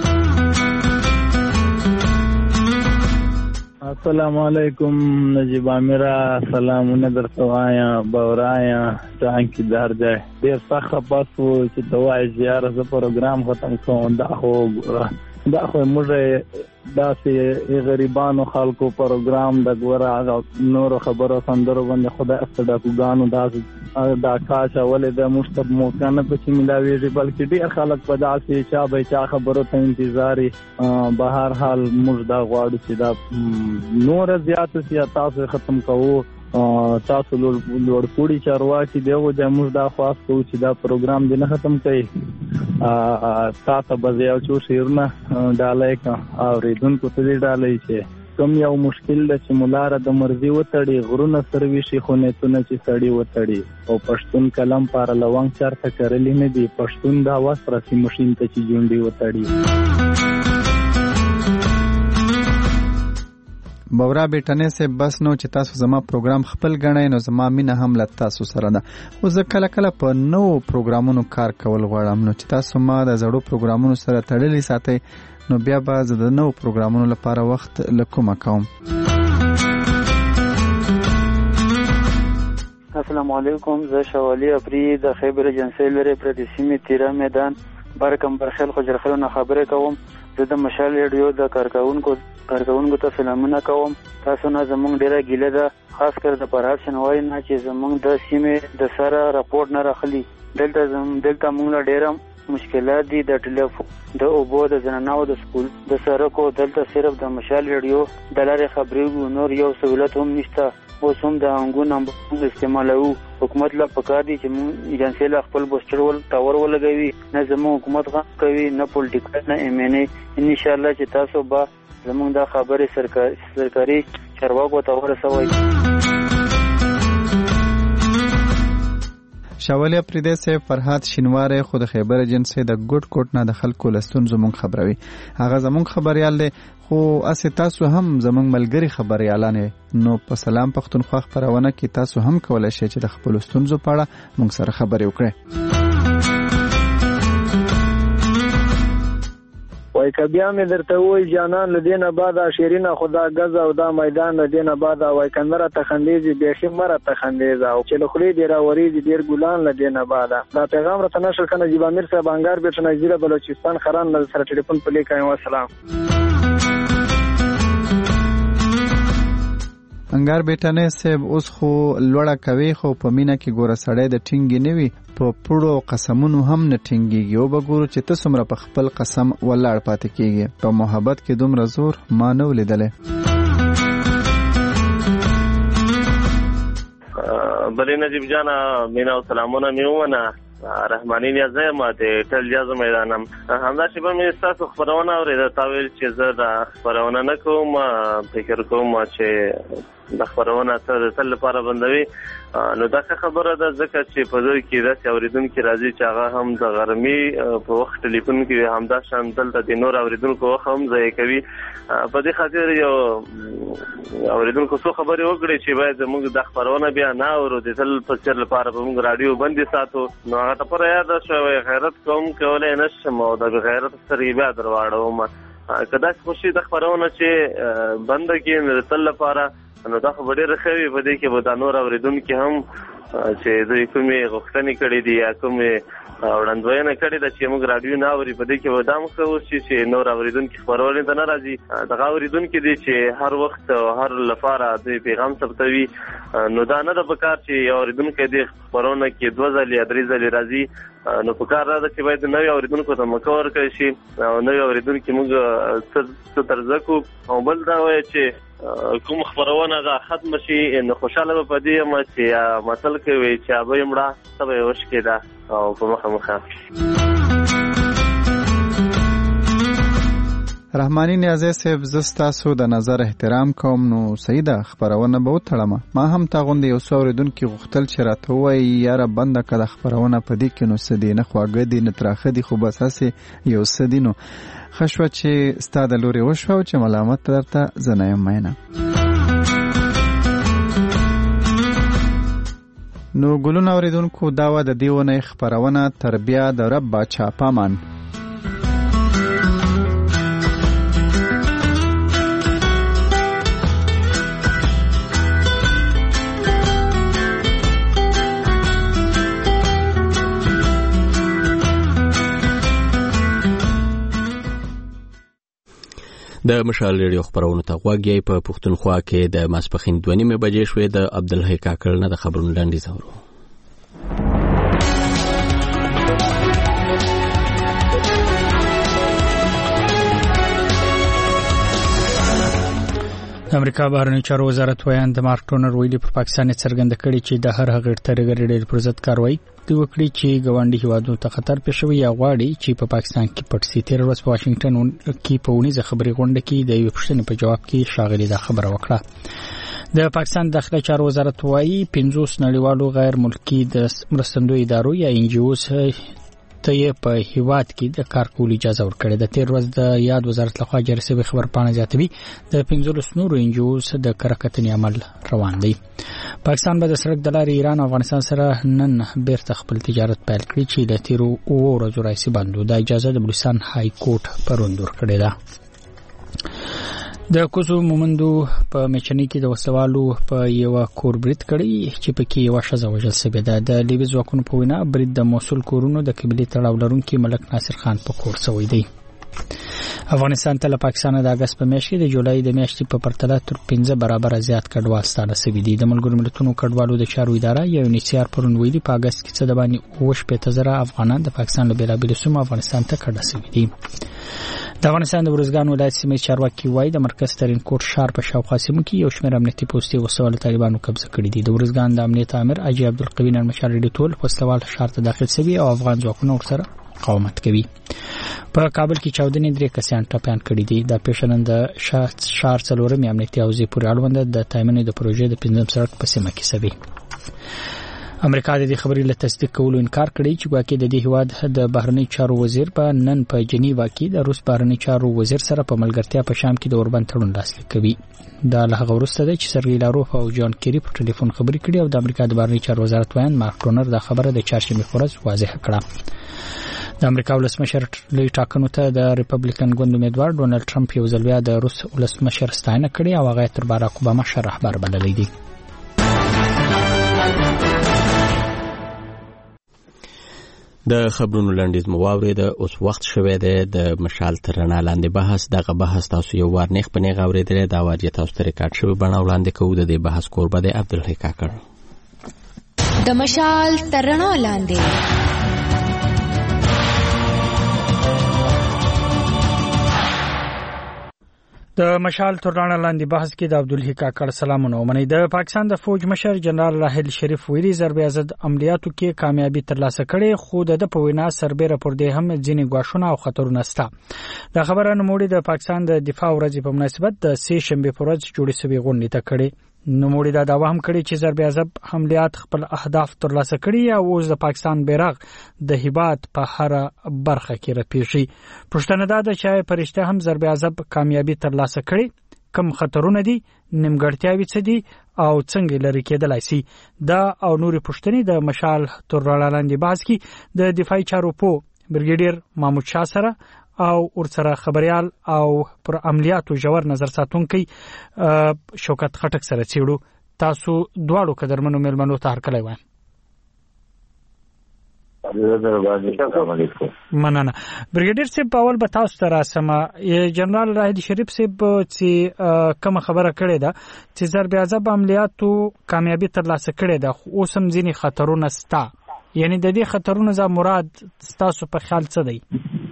السلام علیکم نجیب امیرا سلامونه درته وایم باورایا څنګه دار دی ډېر سخت پاسو چې دوای زیاره ز پروګرام ختم کوم دا خو موږ داسې غریبانو خلکو پروګرام د ګوره نورو خبرو سندرو باندې خدای استداکوګانو دا کاش ولې د مشتب موقع نه پچې ملاویږي بلکې ډېر خلک په داسې چا به چا خبرو ته انتظاري به هر حال موږ دا غواړو چې دا نور زیات سي تاسو ختم کوو تاسو لوړ پوړي چارواکي دی او د موږ دا خواست کوو چې دا پروګرام دې نه ختم کړي تاسو به یو څو شیرونه ډالۍ کا او ریدونکو ته دې ډالۍ چې کوم یو مشکل د چې مولاره د مرزي وتړي غرونه سروي شي خو نیتونه چې سړی وتړي او پښتون کلم پر لونګ چرته کرلی نه دی پښتون دا وسره سي ماشين ته چې جونډي وتړي بورا بیٹنه سے بس نو چې تاسو زما پروګرام خپل غنئ نو زما مینه هم لته تاسو سره ده او زه کله کله په نو پروګرامونو کار کول غواړم نو چې تاسو ما د زړو پروګرامونو سره تړلې ساتي نو بیا به زه د نو پروګرامونو لپاره وخت لکوم کوم. السلام علیکم زه شوالی ابری د خیبر ایجنسی لري پر د سیمې تیرا میدان برکم برخل خجرخلو نه خبرې کوم. زه د مشال ریډیو د کارکونکو ته سلامونه کوم. تاسو نه زمونږ ډیره ګیله ده خاص کر د پرهار شنوای نه چې زمونږ د سیمې د سره راپورټ نه راخلي. دلته موږ ډیره مشکلات دي د ټلیفون د اوبو د زنانو د سکول د سرکو دلته صرف د مشال ریډیو د لارې خبرې نور یو سہولت هم نشته. اوس هم د انګو نمبر استعمالو حکومت لا پکار دي چې موږ ایجنسی لا خپل بوستر ټاور ولګوي نه زموږ حکومت غا کوي نه پولیټیکل نه ام ان ای ان شاء الله چې تاسو به زموږ د خبرې سرکاري چارواکو ته ورسوي. شاولی پریده سے فرحات شینواره خود خیبر ایجنسی د ګډ نه د خلکو لستون زمون خبروي هغه زمون خبريال دی خو اسه تاسو هم زمون ملګری خبريالانه نو په سلام پښتونخوا خبرونه کې تاسو هم کولای شئ چې د خپل لستونزو په اړه موږ سره خبرې وکړئ. وای کبیا مې درته وای جانان لدینه بعد شیرینه خدا غز او دا میدان لدینه بعد وای کندره تخندیزي بهشي مره تخندیزه او چې لخلې دی راوري ډیر ګلان لدینه بعد دا پیغام را تنشر کنه جیب امیر صاحب انګار بیت نظیر بلوچستان خران له سره ټلیفون په لیکایم. والسلام. انګار بیٹانه صاحب اوس خو لوړه کوي خو په مینا کې ګوره سړی د ټینګي نه وي په پړو قسمونو هم نه ټینګيږي او وګورو چې تاسو مر په خپل قسم ولاړ پاتې کیږي په محبت کې دومره زور ما نه ولیدله. بلې نجیب جانا مینا سلامونه میومنه رحمانی نیازه ماته ټل جاز میدانم همدا چې به مې تاسو خبرونه اورېده تاویل چې زه دا خبرونه نه کوم فکر کوم چې د خبرونه ته تل لپاره بندوي نو دا خبره ده ځکه چې په دوی کې د اوریدونکو راځي چې هغه هم د غرمې په وخت ټلیفون کې همدا شان دلته د نور اوریدونکو هم ځای کوي په دې خاطر یو اوریدونکو څو خبرې وکړي چې باید موږ د خبرونه بیا نه اورو د تل په چر لپاره موږ رادیو بندي ساتو نو هغه ته پر یاد شوی غیرت کوم کولای نشم او د غیرت سره بیا درواړو کدا خوشي د خبرونه چې بند کې تل لپاره نو دا خو ډېر ښه وي په دې کې به دا نور اورېدونکي هم چې دوی کومې غوښتنې کړې دي یا کومې وړاندوینه کړې ده چې موږ راډیو نه اوري په دې کې به دا هم ښه اوسي چې نور اورېدونکي خپرونې ته نه راځي دغه اورېدونکي دي چې هر وخت او هر لپاره دوی پیغام ثبتوي نو دا نه ده پکار چې یو اورېدونکی دې خپرونه کې 2 ځلې یا 3 ځلې راځي نو پکار دا ده چې باید نوي اورېدونکو ته موقع ورکړی شي او نوي اورېدونکي موږ څه ترزه کړو او بل دا وایي چې کوم خبرونه دا ختم شي نو خوشاله به پدې ما چې مثال کوي چې ابې مړه سبا وش کېدا او په مخه مخه. رحمانی نیازه صاحب زستاسو د نظر احترام کوم نو سیده خبرونه به وتړم ما هم تا غوندي یو څوریدونکو غختل چې راته وای یاره بنده کړه خبرونه پدې کې نو سدي نه خواګه دي نه ترخه دي خو بس اسې یو سدي نو خشوه چې ستاده لوري وشو چې ملامت درته زنایم مینه. نو ګلون اوریدونکو داوا د دیونه خبرونه تربیه د رب بچا پامان. د مشال ریډیو خبرونه ته غوږی په پښتونخوا کې د ماسپخین 2:30 بجې شوې. د عبدالحی کاکړ نه د خبرونو لاندې زورو. امریکا بهرنی چارو وزارت ویان د مارک ټونر ویلي پر پاکستان څرګنده کړي چې د هر هغه ترګړې پر ضد کاروایی وکړي چې ګاونډي هیوادونو ته خطر پېښوي یا غواړي چې په پاکستان کې پټ سي. تیر ورځ په واشنگټن کې په ونیزه خبري غونډه کې د یو پښتنې په جواب کې شاغلي دا خبره وکړه. د پاکستان داخله چارو وزارت وایي 50 نړیوالو غیر ملکی د مرستندوی ادارو یا ان جی اوز ته په هیواد کې د کار کولو اجازه ورکړه. د تیر ورځ د یاد وزارت لخوا جاری شوی خبر پاڼه زیاتوي د 15 نورو ان جی اوز د کرکټنی عمل روان دی. پاکستان به د سړک د لارې ایران او افغانستان سره نن بیرته خپل تجارت پیل کړي چې د تیرو ورځو راځي بندو. د اجازه د بلوچستان های کورټ پروند ورکړی ده. د کوزو مومندو په میچنی کې د وسوالو په یو کور برید کړي چې په کې یو شزه وژل شوې ده. د لیبي ځواکونو په وینا برید د موصل کورونو د قبيله تړاو لرونکي ملک ناصر خان په کور شوی دی. افغانستان ته له پاکستان د اگست په میاشت کې د جولای د میاشتې په پرتله تر 15 برابر زیات کډوال ستانه شوي دي. د ملګرو ملتونو کډوالو د چارو اداره یو انیسیار پرون ویلي په اگست کې څه د باندې 2.0 افغانان د پاکستان له بیلابیلو سیمو افغانستان ته کډه شوي دي. د افغانستان د ورزګان ولایت سیمې چارواکي وایي د مرکز ترين کوټ ښار په شاوخوا سیمو کې یو شمېر امنیتي پوستې وسوال طالبانو قبضه کړې دي. د ورزګان د امنیت امر اجي عبدالقوی نن مشال ډی ټول وسوال ښار ته داخل شوي او افغان ځواکونه ورسره مقاومت کوي. په کابل کې 14 درې کسان ټپيان کړي دي. د پیښنن د ښار څلورمې امنیتي حوزې پورې اړوند د تایمنې د پروژې د 15 سړک په سیمه کې سوي. امریکا د دې خبرې له تصدیق کولو انکار کړی چې ګواکې د دې هیواد د بهرنی چارو وزیر په نن په جنیوا کې د روس بهرنی چارو وزیر سره په ملګرتیا په شام کې د اوربند تړون لاسلیک کوي. دا له هغه وروسته چې سرګی لاروف او جان کیری په ټلیفون خبرې کړې او د امریکا د بهرنی چارو وزارت ویان مارک ټونر دا خبره د چهارشنبه ورځ واضح کړه. د امریکا ولسمشر لوی ټاکنو ته د ریپبلیکن ګوند امیدوار ډونالد ټرمپ یو ځل بیا د روس ولسمشر ستاینه کړې او هغه تر باراک اوباما ښه رهبر بللی دی. د خبرونو لنډیز مو واورید. اوس وخت شوه د مشال تر رڼا لاندې بحث. دغه بحث تاسو یو وار نیخ پنه غوړېدل دا واجب تاسو ته ریکارډ شوی بڼه وړاندې کوو. د دې بحث کوربه د عبدالحی کاکړ. د مشال تر رڼا لاندې د مشال تر رڼا لاندې بحث کې د عبدالحی کاکړ سلامونه ومني. د پاکستان د فوج مشر جنرال راحل شریف ویلي ضربې ضد عملیاتو کې کامیابی ترلاسه کړې خو د په وینا سربېره پر دې هم ځینې غواښونه او خطرونه شته. دا خبره نوموړي د پاکستان د دفاع ورځ په مناسبت د سه شنبه پر ورځ جوړې شوې غونډې ته کړې. نوموړي دا داوا هم کړې چې ضربې ضد حملات خپل اهداف ترلاسه کړي او اوس د پاکستان بیرغ د هیبات په هر برخه کې رپیږي. پښتنه دا د چای پرشته هم ضربې ضد کامیابی ترلاسه کړي. کم خطرونه دي، نیمګړتیاوې څه دي او څنګه لري کېدلای شي. دا او نورې پښتنې د مشال تر رڼا لاندې بحث کې د دفاعي چارو په برګیډیر محمود شاه سره او ورسره خبريال او پر عملیاتو جوړ نظر ساتونکي شوکت خټک سره چیړو. تاسو دواړو قدرمنو ملمنو ته هرکلی وایم. مننه. برګیډیر صاحب په اول به تاسو ته راسمه. جنرال راحل شریف صاحب چې کوم خبره کړې ده چې ضربې ضد عملیاتو کامیابی ترلاسه کړې ده خو اوس هم ځینې خطرونه شته. یعنی د دې خطرونو ځا مراد تاسو په خیال څه دی؟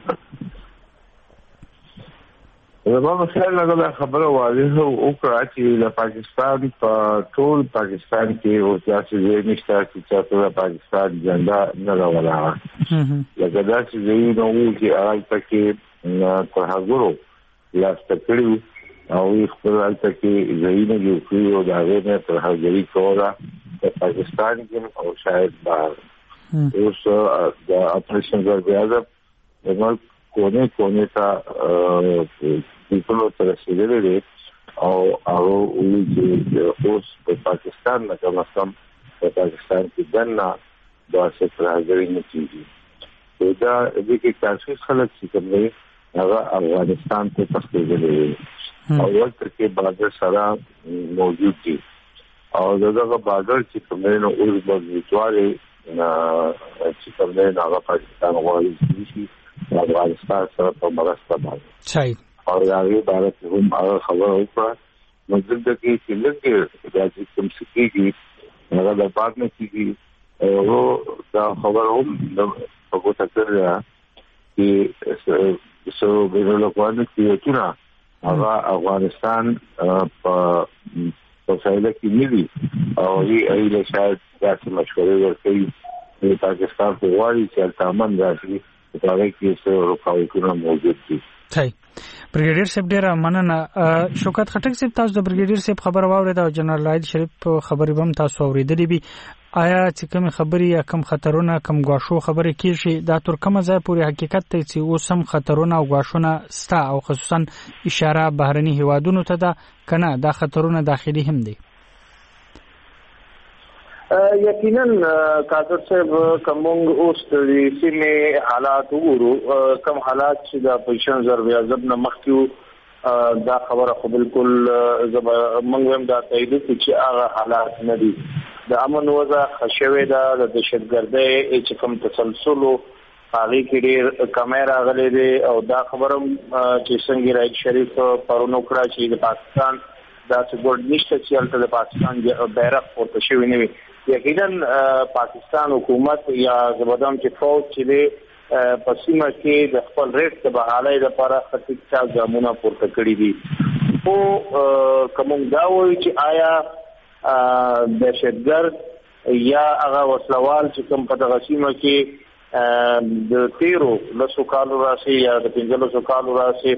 زما په خیال هغه خبره واضح او کړه چې د پاکستان په ټول پاکستان کې او سیاسي نشته چې ټول پاکستان جنډا نه راوړل. لکه دا چې زه نو چې هغه پکې په هغورو لاس تکړو او خپل هغه کې زینه یو کړو دا غوښنه تر هغه کوله په پاکستان کې او شاید بهر. اوس د اپریشن ګرځي د کوونه ته ټولو تر رسیدلې دي او هغه چې اوس په پاکستان نه کوم په پاکستان کې دنه د سترګري نه کیږي. دا د کې تاسو خلک چې کومه هغه افغانستان ته تخصیص او ورته کې بادر سره موجود دي او دغه بادر چې کومه نو اوس بغیتواري چې کومه هغه پاکستان غواړي چې افغانستان سره په مرسته باندې. صحیح. او هغه عبارت هم هغه خبره وکړه. نو دلته کې چې لږه د کوم سکیږي هغه د پات نه کیږي او دا خبره هم د وګورئ چې سو بیرولو کوانه چې هغه افغانستان په وسایل کې نیوي او یې له شاید داسې مشورې ورکړي چې پاکستان په واړی چې تامن راځي دا کې څه رکاوټونه موجود دي. صحیح. بریګیډیر صاحب ډیر مننه. شوکت خټک صاحب تاسو د بریګیډیر صاحب خبر واورید او جنرال عادل شریف خبرې هم تاسو اوریدلې بي. آیا چې کوم خبري یا کوم خطرونه کوم غواړو خبرې کیږي دا تر کومه ځای پورې حقیقت ته چې اوس هم خطرونه او غواړونه ستا او خصوصا اشاره بهرني هوادونو ته ده کنه دا خطرونه داخلي هم دي؟ یقینا قادر صاحب کومنګ اوس د سیمه حالات وګورو کوم حالات چې د پېښن ضرب اعظم نه مخکیو دا خبره خو بالکل موږ هم دا تایید چې هغه حالات نه دي. د امن وضع خشوي دا د دهشتګردۍ چې کوم تسلسل هغه کې ډېر کیمرا غلې دي او دا خبره چې څنګه راځي شریف پرونو کړه چې د پاکستان دا څه ګډ نشته چې الته د پاکستان بیرغ پورته شوی نه وي. یقینا پاکستان حکومت یا زبردم چې فوج چې دی په سیمه کې د خپل ریټ د بحالۍ لپاره خطیکا ګامونه پورته کړی دي. او کوم دا وایي چې آیا دهشتګرد یا هغه وسلوال چې کوم په دغه سیمه کې د 13 کالو راشي یا د 15 کالو راشي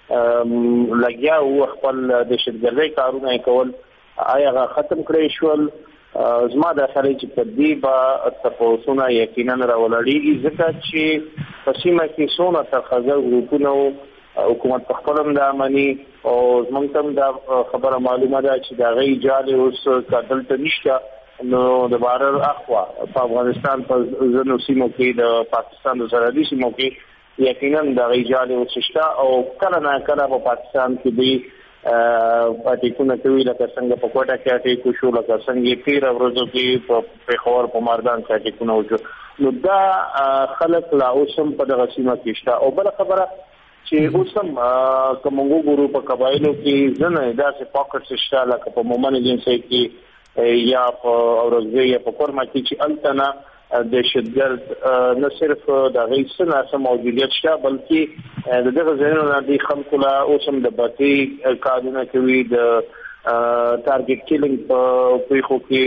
لګیا او خپل دهشتګردۍ کارونه کول آیا هغه ختم کړی شول؟ زما د خلک چې په دې با تاسو یقینا راولړیږي ځکه چې په سیمه کې څونه تخزر ګروپونه حکومت په خپل د امني او زمونږ ته دا خبره معلومه ده چې دا غي جالي اوس کډل ته نشته. نو د بارر اخوا په افغانستان په ځینو سیمو کې د پاکستان د سرحدي سیمو کې یقینا دا غي جالي اوس شته او کله نه کله په پاکستان کې دی اټیکونه کوي لکه څنګه په کوټه کې اټیکو شو لکه څنګه 13 ورځو کې په خور په مردان کې اټیکونه وشو. نو دا خلک لا اوسم په دغه سیمه کې شته. او بل خبره چې اوسم کومو ګورو په قبایلو کې ځنه داسې پاکټ شته لکه په مومن جنسي کې یا په اورزوی یا په کورما کې چې التنا دهشتګرد نه صرف د غیسنه سم موجودیت شته بلکې دغه ځایونو نه د خلکو لا اوسم د باطي کارونه کوي د ټارګټ کیلینګ په خو کې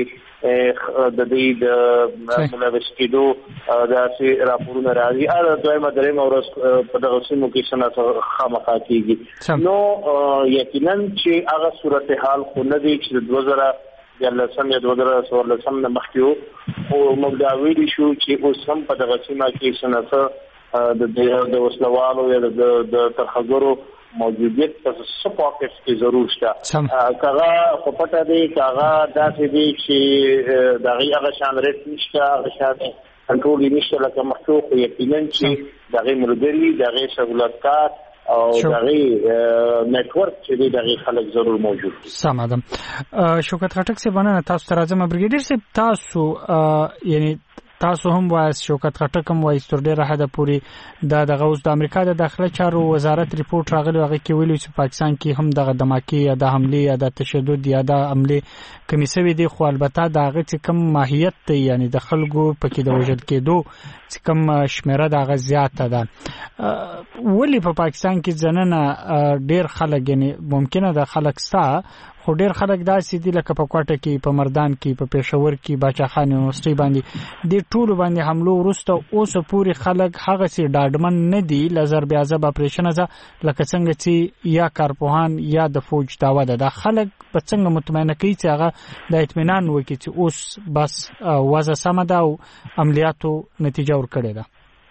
د دې د ملوث کېدو داسې راپورونه راځي. دویمه درېمه ورځ په دغه سیمو کې څنګه خامخا کېږي. نو یقینا چې هغه صورتحال خو نه دی چې 2014 یا 2016 نه مخکې او موږ دا ویلي شو چې اوس هم په دغه سیمه کې څنګه د وسلوالو یا د ترخګرو موجودیت په سپاکټ کې ضرور شته. کاغه په پټه دی کاغه داسې دی چې دغه هغه شان ریټ نشته هغه شان کنټرول نشته لکه مخکې یقینا چې دغه مرګري دغه سہولتات او دغه نتورک چې دغه خلک ضرور موجود دي. سم ادم. شوکت خټک سی باندې تاسو تر ازم بریګیډیر سی تاسو یعنی تاسو هم وایي شوکت خټک هم وایي تر ډیره حد پورې دغه اوس د امریکا د داخله چارو وزارت ریپورت راغلی هغه کې ویلي چې پاکستان کې هم دغه دماکي یا د حمله یا د تشدد یا د حمله کمی سوي دي خو البته دغه چې کم ماهیت دی یعنی د خلکو پکې د وجود کېدو چې کم شمیره دغه زیاته ده. ولی په پاکستان کې ځننه ډیر خلک یعنی ممکنه د خلک ستا خو ډیر خلک داسې دي لکه په کوټه کې په مردان کې په پېښور کې باچاخان یونیورسيټي باندې د ټولو باندې حمله ورسته اوس پوری خلک هغه سي ډاډمن نه دي لزر بیا ځب اپریشن ځه لکه څنګه چې یا کارپوهان یا د فوج داوا ده خلک په څنګه مطمئنه کوي چې هغه د اطمینان وکړي چې اوس بس وضع سم ده او عملیاتو نتیجه ورکړي ده.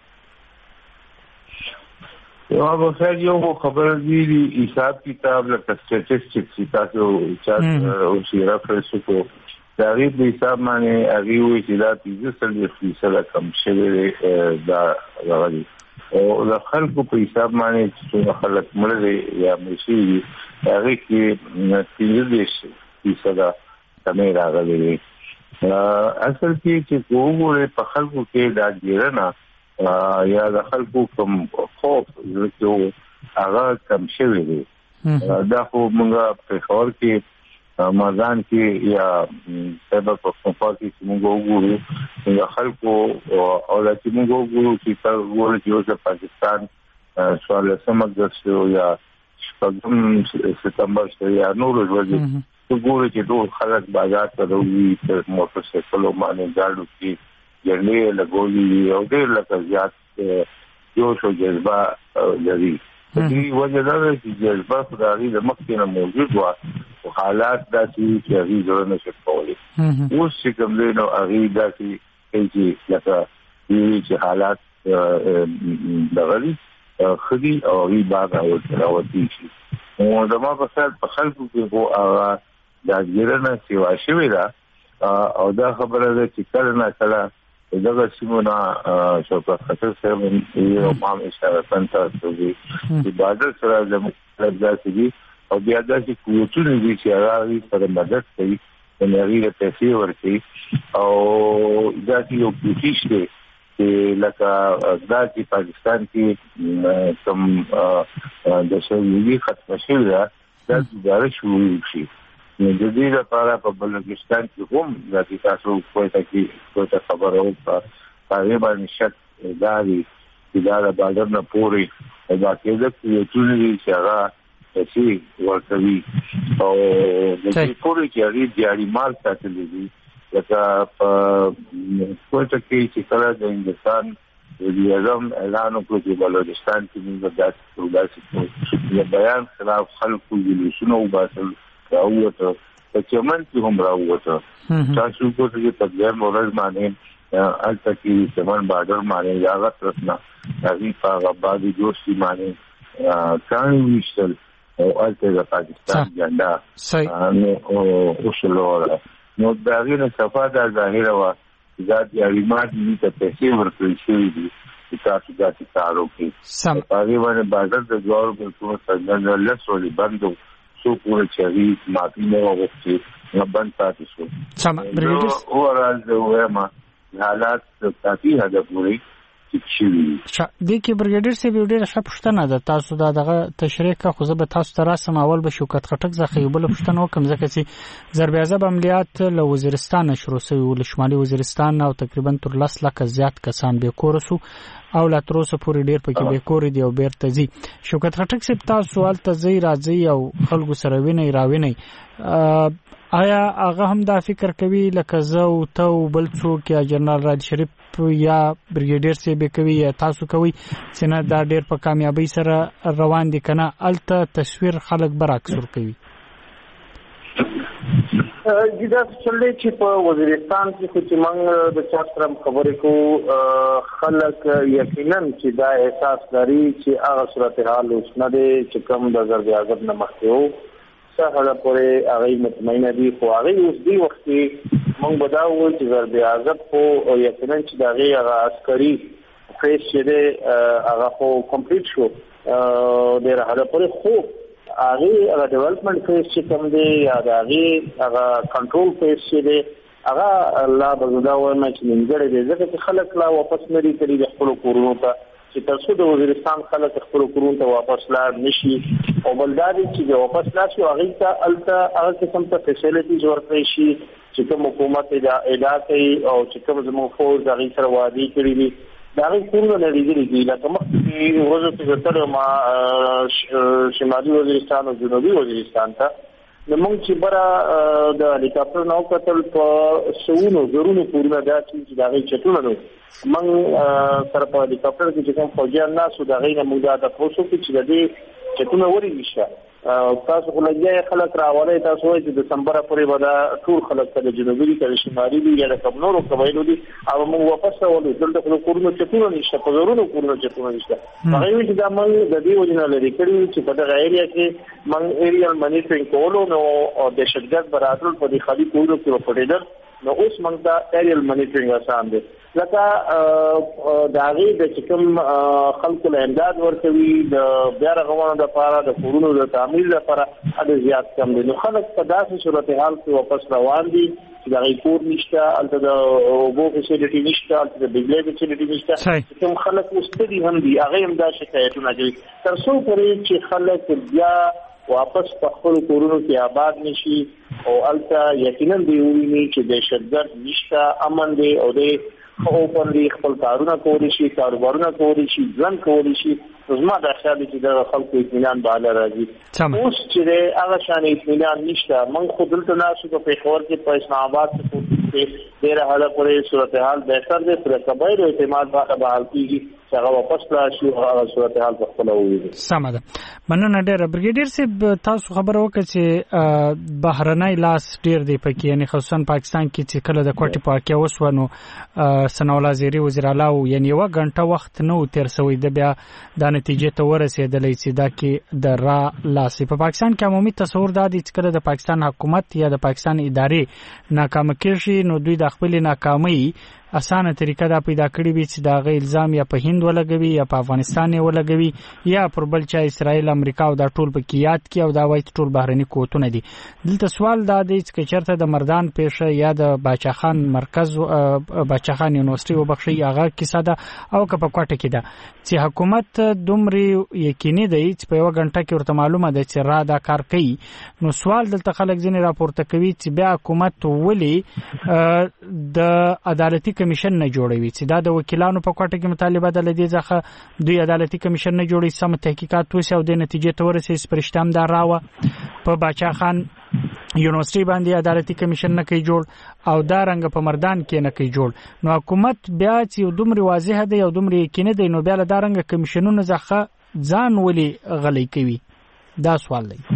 یو خیر یو خبر دی حساب کتاب لکه سټټیسټکس تاسو چا او شیرا فرسو کو دا غي په حساب باندې هغه وی چې دا 30% کم شوی دا غوړي او د خلکو په حساب باندې چې خلک مړي یا مشي هغه کې 30% کمه راغلي. اصل کې چې وګوره په خلکو کې دا ګیرنه یا د خلکو کوم خوف ورته هغه کم شوی دی. دا خو موږ په خور کې مازان کې یا سبب په خپل کې موږ وګورو یا خلکو او لکه موږ وګورو چې تاسو ګورئ چې د پاکستان سوال سمګرسو یا شپږم ستمبر یا نور ورځې وګورئ چې ټول خلک بازار ته راوځي په موټر سایکل باندې ګاډو کې جنې لګولي او ډېر لکه زیات جوش او جذبه لري. دې وجه دا ده چې جذبه خدای د مخکې نه موجود و او حالات داسې چې هغه ډېر نشي کولای. اوس چې کوم دی نو هغه داسې چې لکه چې حالات دغلي خدي او ری باغ او تراوتی شي. نو دا ما په خلکو کې هو هغه د ګرنه سیوا شوی دا او دا خبره ده چې کله نه کله دغه سیمونه شوکه خطر سره یو مام اشاره سنتا کوي چې بادر سره د مقدسي دي او بیا د کوچونو دي چې هغه سره مدد کوي د نړۍ د پیسې ورکړي او دا یو کوشش دی چې لکه دا چې پاکستان کې کوم د شوی ختم شوی دا د دوباره شروع شي. نو د دې لپاره په بلوچستان کې هم د تاسو کومه خبره او تقریبا نشد داري چې دا د بازار نه پوري دا کېده چې ټول چې هغه شي ورته او د دې پوري چې هغه دیاري مال ساتلې دي لکه کومه چې کله د هندستان د اعظم اعلان وکړ چې بلوچستان کې موږ داسې یو بیان خلاف خلکو جلوسونه وباسل راوته په چمن کې هم راوته تاسو کو چې تدبیر مورز باندې الته کې چمن بارډر باندې لاغت رسنا هغه په غبادي جوشي باندې څنګه وشتل او الته د پاکستان جنډا او شلوره نو دا غیر صفاده ظاهره وا ذات یاریمات دې ته پیسې ورکړي شوی دي چې تاسو داسې کار وکړي هغه باندې بازار د جوړ په څو څنګه لسولي بندو سو پورې چاري ماپی نه وغوښتي نه بند پاتې شو. سم برګډر او راځو ما حالات کافي هدا پوری شي. د کې برګډر سی ویډیو ښه پښتنه ده تاسو دغه تشریح کا خو زه به تاسو ته راسم اول به شوکت خټک زخه یو بل پښتنه وکم ځکه چې ضرب اعظم عملیات له وزیرستان شروع شوی ول شمالي وزیرستان او تقریبا تر 10 لک زیات کسان به کورسو او لا تر اوسه پورې ډیر پکې به کور دي او بیرته زی شوکت خټک سپ تاسو سوال ته زی راځي او خلکو سره ویني راویني آیا هغه هم دا فکر کوي لکه زه او ته بل څوک یا جنرال راج شریف یا برګیډیر سی به کوي یا تاسو کوي چې نه دا ډیر په کامیابی سره روان دي کنه الته تصویر خلک برعکس ور کوي. دا څلې چې په وزیرستان کې چې موږ د چا سره خبرې کوو خلک یقینا چې دا احساس لري چې هغه صورتحال اوس نه دی چې کوم د ضرب اعظم نه مخکې وو څنګه پورې هغه مطمئن دي خو هغه اوس دی وخت موږ بداوو چې ضرب اعظم خو یقینا چې دا هغه عسکري فیس چې دی هغه خو کمپلیټ شو ډېر هغه پورې خو هغه ډیولپمنٹ فیس چې کوم دی یا هغه کنټرول فیس چې دی هغه الله بزدا ورنه چې منځړي دي ځکه چې خلک لا واپس نری کړي د خپل کورونو ته چې تاسو د وزیرستان خلک خپل کورونو ته واپس لاړ نشي او بلداري چې واپس لاړ شي هغه ته الته هغه قسم ته فیسیلیټیز ورکړي شي چې کوم حکومت اداره کوي او چې کوم زموږ فورس هغه سره وادي کړی دي دا غي کورونه لري دي لکه مخکې ورځ ته تر ما شمالي وزیرستان او جنوبي وزیرستان ته د مونږ چې برا د هلیکاپټر نو کتل په سونو زرونو کورونه دا چې دا غي چتونه نو مونږ سره په هلیکاپټر کې چې کوم فوجیان ناسو دا غي نه موږ دا تاسو کې چې د دې چتونه وري نشه تاسو ولګي خلک راولې تاسو چې د دسمبر پورې ودا ټول خلک ته جنوبي ته شمالي دي یا کوم نورو قبایلو دي او موږ واپس راولې دلته خلک کورونه چتونه نشه په ضرورو کورونه چتونه نشه هغه وی چې دا موږ د دې وجنه لري کړی چې په دغه ایریا کې موږ ایریال مانیټرینګ کولو نو د شدت برابر په دې خالي کورونو کې وپټیدل نو اوس موږ ته ایریل مانیټرینګ آسان دی لکه د هغې د چې کوم خلکو له امداد ورکوي د بیا رغونې لپاره د کورونو د تعمیر لپاره هغه زیات کم دی. نو خلک په داسې صورتحال کې واپس روان دي چې د هغې کور نشته، هلته د اوبو فیسیلیټي نشته، هلته د بجلۍ فیسیلیټي نشته. چې کوم خلک مستدي هم دي هغې هم دا شکایتونه کوي تر څو پورې چې خلک بیا واپس په خپل کورونو کې آباد نشي او هلته یقینا دی وویني چې دهشتګرد نشته، امن دی او دی اوپن دی، خپل کارونه کولی شي، کاروبارونه کولی شي، ژوند کولی شي. زما دا خیال دی چې د خلکو اطمینان به هله راځي. اوس چې دی هغه شان اطمینان نشته. موږ خو دلته ناستو په پېښور کې په اسلام آباد کې ډېره حده پورې صورتحال بهتر دی، پر کبایر اعتماد باندې بحال کېږي چې هغه واپس لاړ شي او هغه صورتحال په خپله وویني. سمه ده، مننه ډېره. بریګیډیر صاحب تاسو خبره وکړه چې بهرنی لاس ډېر دی پکې، یعنې خصوصا پاکستان کې چې کله د کوټې په واقعه وسوه نو ثناء الله زیري وزیر اعلی یعنې 1 غنټه وخت نه و تېر شوی د بیا دا نتیجې ته ورسېدلی چې دا کې د را لاسې. په پاکستان کې عمومي تصور دا دی چې کله د پاکستان حکومت یا د پاکستان ادارې ناکامه کېږي نو دوی د خپلې ناکامۍ اسانه طریقه دا پیدا کړی وي چې دا غي الزام یا په هند ولګوي یا په افغانستان ولګوي یا پر بل چا اسرائیل امریکا او دا ټول په کیات کې او دا وایي ټول بهرني قوتونه دي. دلته سوال دا دی چې چېرته د مردان پیشه یا د باچاخان مرکز باچاخان یونیورسيټي وبخښي هغه کیسه ده او که په کوټه کې ده چې حکومت دومره یقیني دی چې په 1 غنټه کې ورته معلومه ده چې را دا کار کوي. نو سوال دلته خلک ځینې راپورته کوي چې بیا حکومت ولې د عدالتي کمیشن نه جوړوي چې دا د وکیلانو په کوټه کې مطالبه ده لدې ځکه دوی عدالتي کمیشن نه جوړي، سم تحقیقات وشي او د نتیجې ته ورسېږي. پرشتام دا راوه په باچاخان یونیورسيټي باندې عدالتي کمیشن نه کوي جوړ او دا رنګ په مردان کې نه کوي جوړ. نو حکومت بیا چې دومره واضح دی او دومره یقیني دی نو بیا له دا رنګ کمیشنونو ځخه ځان ولي غلی کوي؟ دا سوال دی.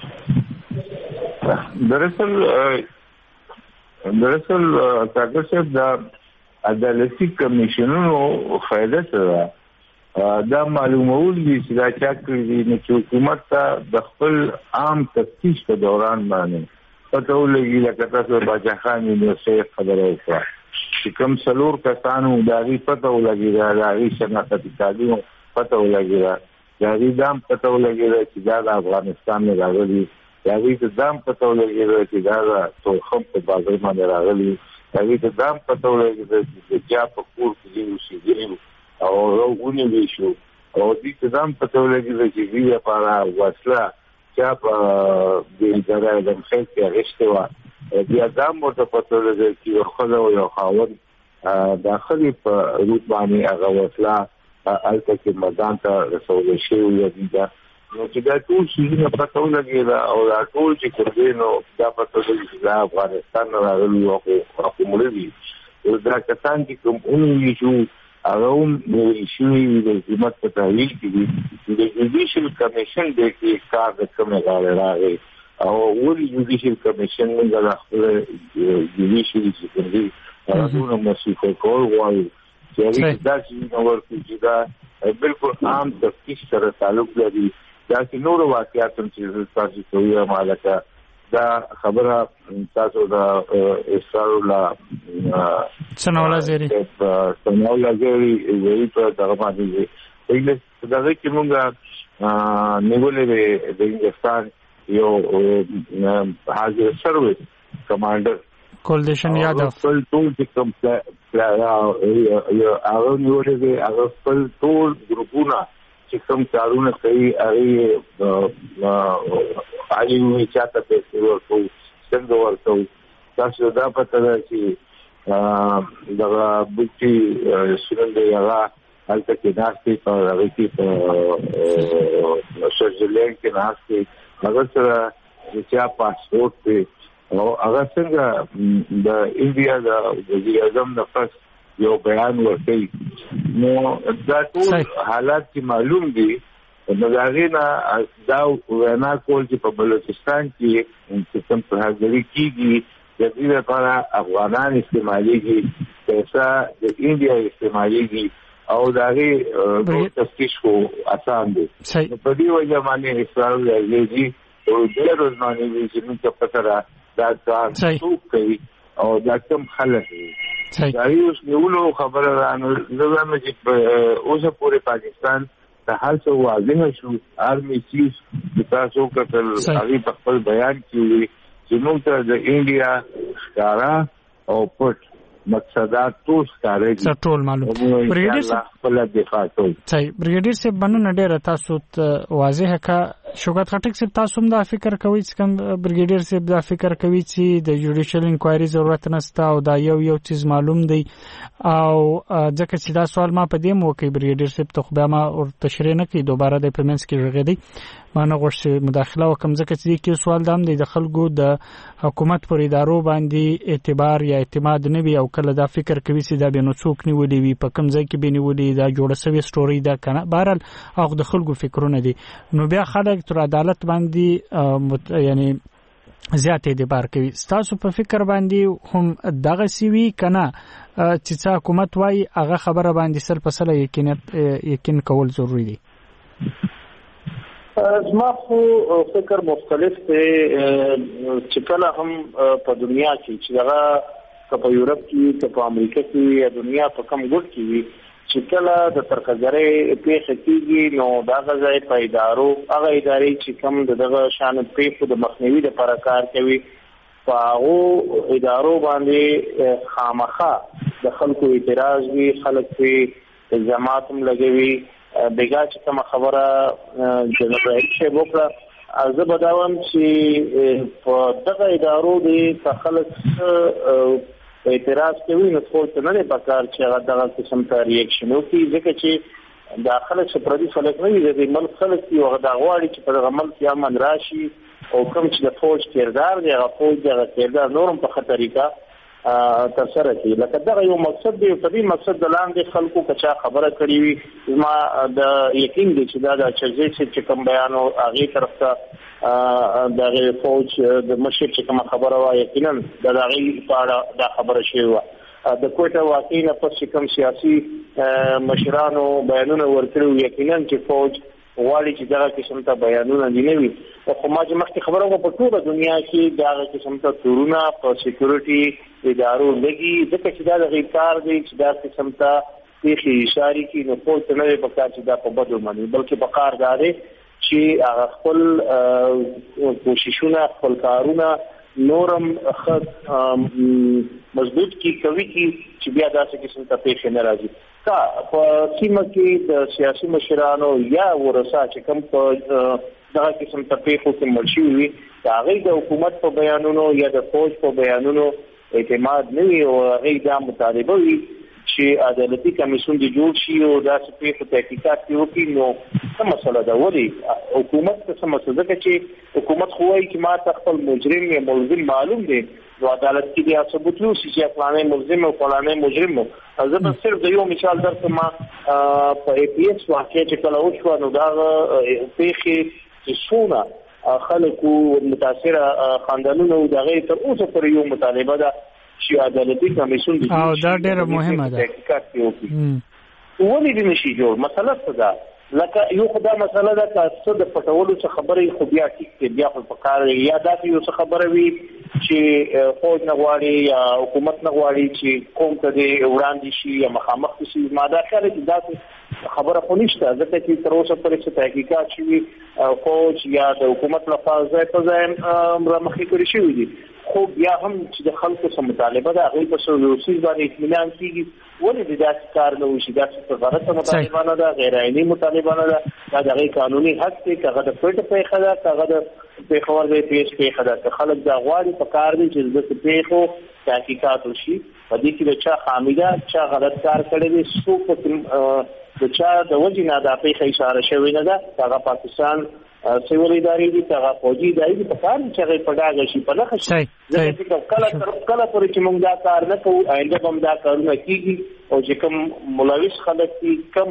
دراصل کاکر صاحب دا عدالتي کمیشنونو فائدہ څه ده؟ دا معلومول دي چې دا چا کړی دي نو چې حکومت ته د خپل عام تفتیش په دوران باندې پته ولګي لکه تاسو باچاخان یونیورسيټي خبره وکړه چې کوم څلور کسانو د هغې پته ولګېده، د هغې شناختي تعلیم پته ولګېده، د هغې دام پته ولګېده چې دا د افغانستان نه راغلي، د هغې دام پته ولګېده چې دا د تورخم په بازار باندې راغلي، هغې ته دام پته ولګېده چې د چا په کور کې دوی اوسېدلي او ونیول شو او دې ته دام پته ولګېده چې دوی لپاره وسله چا په د اداره د خیر کې اخیستې وه. بیا دام ورته پته ولګېده چې یو ښځه او یو خاوند د ښځې په روپ باندې هغه وسله هلته کې میدان ته رسولی شوې وه. نو چې دا ټول شیزونه پته ولګېده او دا ټول چې کوم دی نو دا پته ولګېده چې دا افغانستان نه راغلي او خو مړه دي. دا کسان چې کوم ونیول شو هغه هم نیول شوي د حکومت په تحویل کې دي. د جوډیشل کمیشن دی کې کار د کومې غاړې راغی او ولې جوډیشل کمیشن موږ د خپل جوډیشل چې کوم دی هغه دونه مصرفه کول غواړي چې هغې دا څیزونه ورکړي چې دا بالکل عام تفتیش سره تعلق لري. دا چې نورو واقعات هم چې تاسو کوي مالکه دا خبره تاسو د اسرار الله ثناء الله زیري په دغه باندې په دغه کې موږ نیولې د هندوستان یو حاضر سروس کمانډر کولډیشن یادو خپل ټول چې کوم هغه نیولې دی هغه خپل ټول ګروپونه چې کوم کارونه کوي هغې عالي وي چاته پیسې ورکوو څنګه ورکوو. تاسو دا پته ده چې دغه بوټي سورن دی هغه هلته کې ناست دی په هغې کې په سویټزرلینډ کې ناست دی هغه سره د چا پاسپورټ دی او هغه څنګه د انډیا د وزیر اعظم نه پس یو بیان ورکوي. نو دا ټول حالات چې معلوم دي نو د هغې نه دا وینا کول چې په بلوچستان کې چې کوم ترهګري کېږي د دې لپاره افغانان استعمالېږي، پیسه د انډیا استعمالېږي او د هغې تفتیش خو اسان دی. په دې وجه باندې اسرار الله زیري او ډېر روزمانې وي چې موږ ته پته ده دا کار څوک کوي او دا کم خلک دي دا یو څه خبره رانه زما چې اوسه پورې پاکستان د هر څه واضح شو آرمي چیف د تاسو کتل هغه په خپل بیان کې چې موږ ته د انډیا ښکارا او پټ مقصدات ټول ښکارې ټول معلوم بریګیډیر خپل دفاع کوي صحیح بریګیډیر صاحب بنونه ډیره تاسو واضح کا شوکت خټک صاحب تاسو هم دا فکر کوي چې کوم بریګیډیر صاحب دا فکر کوي چې د جوډیشل انکوایري ضرورت نشته او دا یو چیز معلوم دی او ځکه چې دا سوال ما په دې موقع بریګیډیر صاحب ته خو بیا ما تشریح نه کوي دوباره د پرمنس کې رغېدي ما نه غوښتي مداخله وکم ځکه چې کې سوال دام دی د خلکو د حکومت پر ادارو باندې اعتبار یا اعتماد نه وي او کله دا فکر کوي چې دا به نو څوک نیولې وي په کوم ځای کې به نیولې دا جوړه سوي سټوري دا کنه بهرحال هغه د خلکو فکرونه دي نو بیا خلک تر عدالت باندې یعنی زیات اعتبار کوي تاسو په فکر باندې هم دغه سیوی کنه چې حکومت وايي هغه خبره باندې سر په سره یقین کول ضروری دي زما خو فکر مختلف دی چې کله هم په دنیا کې چې هغه په یورپ کې که په امریکا کې یا دنیا په کم ګوټ کې وي چې کله د ترکزرې پیښه کېږي نو دا غځای په ادارو هغه ادارې چې کم دغه شان پیښو د مخنیوي لپاره کار کوي په هغو ادارو باندې خامخا د خلکو اعتراض وي خلک په الزامات هم لګوي بیګا چې کوم خبره جنرال شیب وکړه زه بداوم چې په دغه ادارو د خلک اعتراض کوي نو ټول نه پکار چې هغه دغه قسم ته ریاکشن وکړي ځکه چې دا خلک سپردي خلک نه دي د ملک خلک یو غدا غواړي چې په دغه ملک یا من راشي او کوم چې د فوج کردار دی هغه فوج دغه کردار نورم په خطرېکا تر سره کې لکه دا یو مقصد دی په دې مقصد د لاندې خلکو کچا خبره کړې وي ما د یقین دي چې دا د چرځې چې کوم بیان او هغه طرف ته د فوج د مشر چې کوم خبره وایي یقینا د هغه په دا خبره شوی و د کوټه واقعي نه پس کوم سیاسي مشرانو بیانونه ورکړو یقینا چې فوج غواړي چې دغه قسم ته بیانونه دي نه وي خو ما چې مخکې خبره وکړه په ټوله دنیا کې دغه قسم ته تورونه په سکیورټي ادارو لګي ځکه چې دا د کار دی چې دا قسم ته پیښې اشاره کوي نو فوج ته نه پکار چې دا په بدو باندې بلکې په کار دی چې هغه خپل کوششونه خپل کارونه نورم مضبوط کی کوي چې بیا داسې قسم ته پیښې نه راځي کا په سیمه کې د سیاسي مشرانو یا ورثه چې کوم په دغه قسم ته پیښو کې مرشي وي هغه د حکومت په بیانونو یا د فوج په بیانونو اعتماد نه وي او هغه دا مطالبه وي چې عدالتي کمیسیون دی جوړ شي او دا په تحقیقات کې وکړي نو څه مسله ده ولې حکومت څه مسله ده چې حکومت خو وايي چې ما خپل مجرم یا ملزم معلوم دي نو عدالت کې بیا ثبوت وشي چې فلانه ملزم او فلانه مجرم زه به صرف د یو مثال درته ما په ای پی ایس واقعي چې کله وشو نو دا پیښې چې څونه خلکو متاثره خاندانونو دغه تر اوسه پر یو مطالبه ده چې عدالتي کمیسیون دی او دا ډېر مهمه ده ولې دې نشي جوړ مسله څه ده لکه یو خدای مسله ده چې د پټولو څخه خبرې خو بیا ټیک بیا په کار یا دا یو څه خبره وي چې فوج نه غواړي یا حکومت نه غواړي چې کوم ته دی وړاندې شي یا مخامخ شي ماده کار چې دا خبره خو نشته ځکه چې تر اوسه پورې څه تحقیقات شوي فوج یا د حکومت لخوا ځای په ځای رامخې کړی شوي دي خو بیا هم چې د خلکو سم مطالبه ده هغه په سوسیز باندې اطمینان کیږي ولې د داسې کار نه وشي دا څه غلطه مطالبه نه ده غیر عیني مطالبه نه ده دا د قانوني حق دی هغه د پټ پیښه ده هغه د پیښور د پیښ پیښه ده خلک دا غواړي په کار دي چې د پیښو تحقیقات وشي په دې کې د چا خامیده چا غلط کار کړی دی څوک د چا د وجې نه دا پیښه اشاره شوې نه ده هغه پاکستان سیول ادارې دي هغه فوجي ادارې دي په کار چې هغه په ډاګه شي په لخت شي ځکه کله پورې چې موږ دا کار نه کوو آینده هم دا کارونه کیږي او چې کوم ملوث خلک دي کم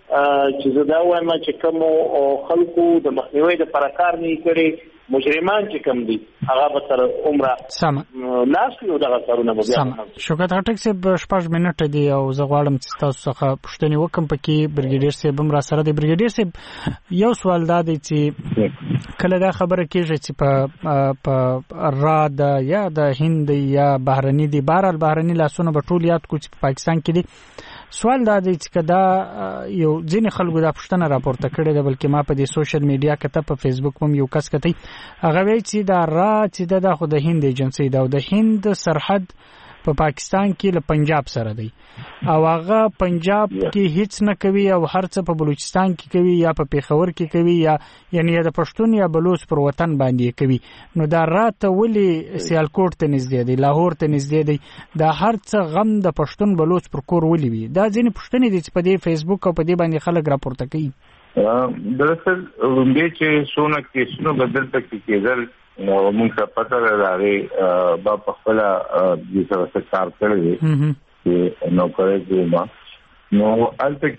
چې زه دا وایم چې کوم خلکو د مخنیوي د پرکار نه کړي مجرمان چې کوم دي هغه به تر عمره لاس یو دغه کارونه به بیا شوکت هټک صاحب 6 منټه دی او زه غواړم چې تاسو څخه پوښتنه وکم پکې بریګیډیر صاحب هم را سره دی. بریګیډیر صاحب یو سوال دا دی چې کله دا خبره کېږي چې په راده یا د هند یا بهرني دی بهرال بهرني لاسونه به ټول یاد کو چې په پاکستان کې دي. سوال دا دی چې کدا یو ځینې خلکو دا پوښتنه راپورته کړې ده بلکې ما په دې سوشل میډیا کې په فیسبوک هم یو کس کتي هغه وایي چې دا چې دا خو د هند ایجنسی ده او د هند سرحد په پاکستان کې له پنجاب سره دی او هغه پنجاب کې هیڅ نه کوي او هر څه په بلوچستان کې کوي یا په پیښور کې کوي یا یعنی د پښتون یا بلوچ پر وطن باندې کوي. نو دا راته ولي سیالکوټ ته نږدې دی لاهور ته نږدې دی دا هر څه غم د پښتون بلوچ پر کور ولي وي؟ دا ځینې پوښتنې دي چې په دې فیسبوک او په دې باندې خلک راپورته کوي. دراصل وروندې چې څونه کیسونو بدل تکي کېدل نو موږ ته پته راغی با په خپل د سره کار کړی چې نو کړی نو البته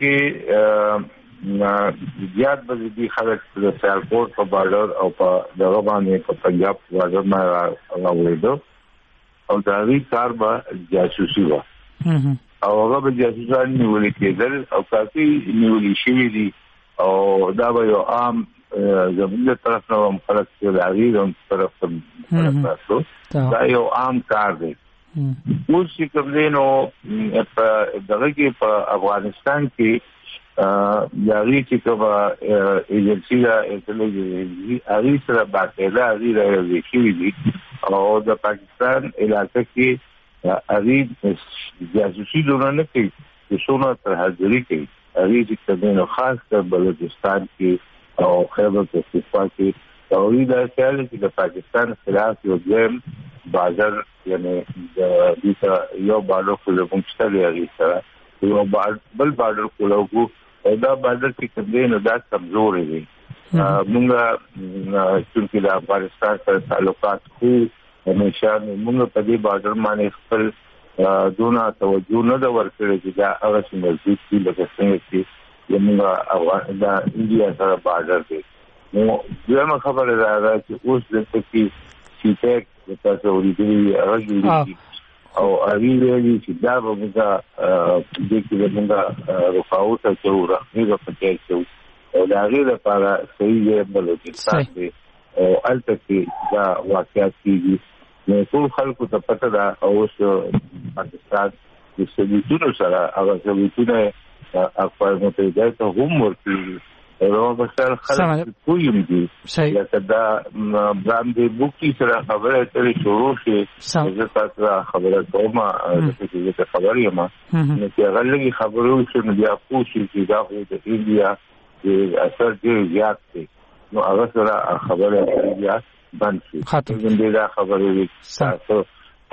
کې زیات به دي خلک د سیالکوټ په بارډر او په دغه باندې په پنجاب بارډر باندې راوړل او دا وی کار به جاسوسي و او هغه به جاسوسان نیول کېدل او کافي نیول شوی دي او دا به یو عام زموږ طرف نه هم خلک چې راغلي هم طرف ته دا یو عام کار دی. اوس چې کوم دی نو په دغه کې په افغانستان کې یاري چې کومه ایجنسی دا انټلیجنس هغه سره باقاعده هغه راځي چې او د پاکستان علاقې کې هغه جاسوسي دونه کوي چې څونه ترهګري کوي هغه چې کوم نو خاص کر بلوچستان کې او خیبر پختونخوا کې او دا خیال چې د پاکستان خلاف یو ګیم بازار یعنی د دې یو بارډر خو له مشتل یاري سره یو بل بارډر خو دا بارډر کې کوم نه دا کمزور دی. موږ چې د افغانستان سره تعلقات خو همیشه موږ په دې بارډر باندې خپل دونه توجه نه دا ورکړي چې دا هغه څنګه چې لکه څنګه چې زموږ د انډیا سره بارډر دی. نو دغه خبره راغله چې اوس د تکي سیټک تاسو ورېدلې راځي او اړیږي چې دا به موږ د دې موږ رفاوټ ته ورغلو په کې چې او دا غیر لپاره صحیح بلوچستان دی او البته دا واقعیت کیږي نو ټول خلکو ته پته ده او اوس پاکستان د سړيتونو سره هغه سړيتونه اقوال متحده ته هم ورکړي او مثلا خلک کوم دي لکه دا باندې بوکي سره خبره ترې شروع شي زه تاسو خبره کوم چې خبرې ما چې غلګي خبرو چې بیا خو چې دا خو د انډیا د اثر ډیر زیات دی نو هغه سره خبره بیا باندې څنګه دا خبره تاسو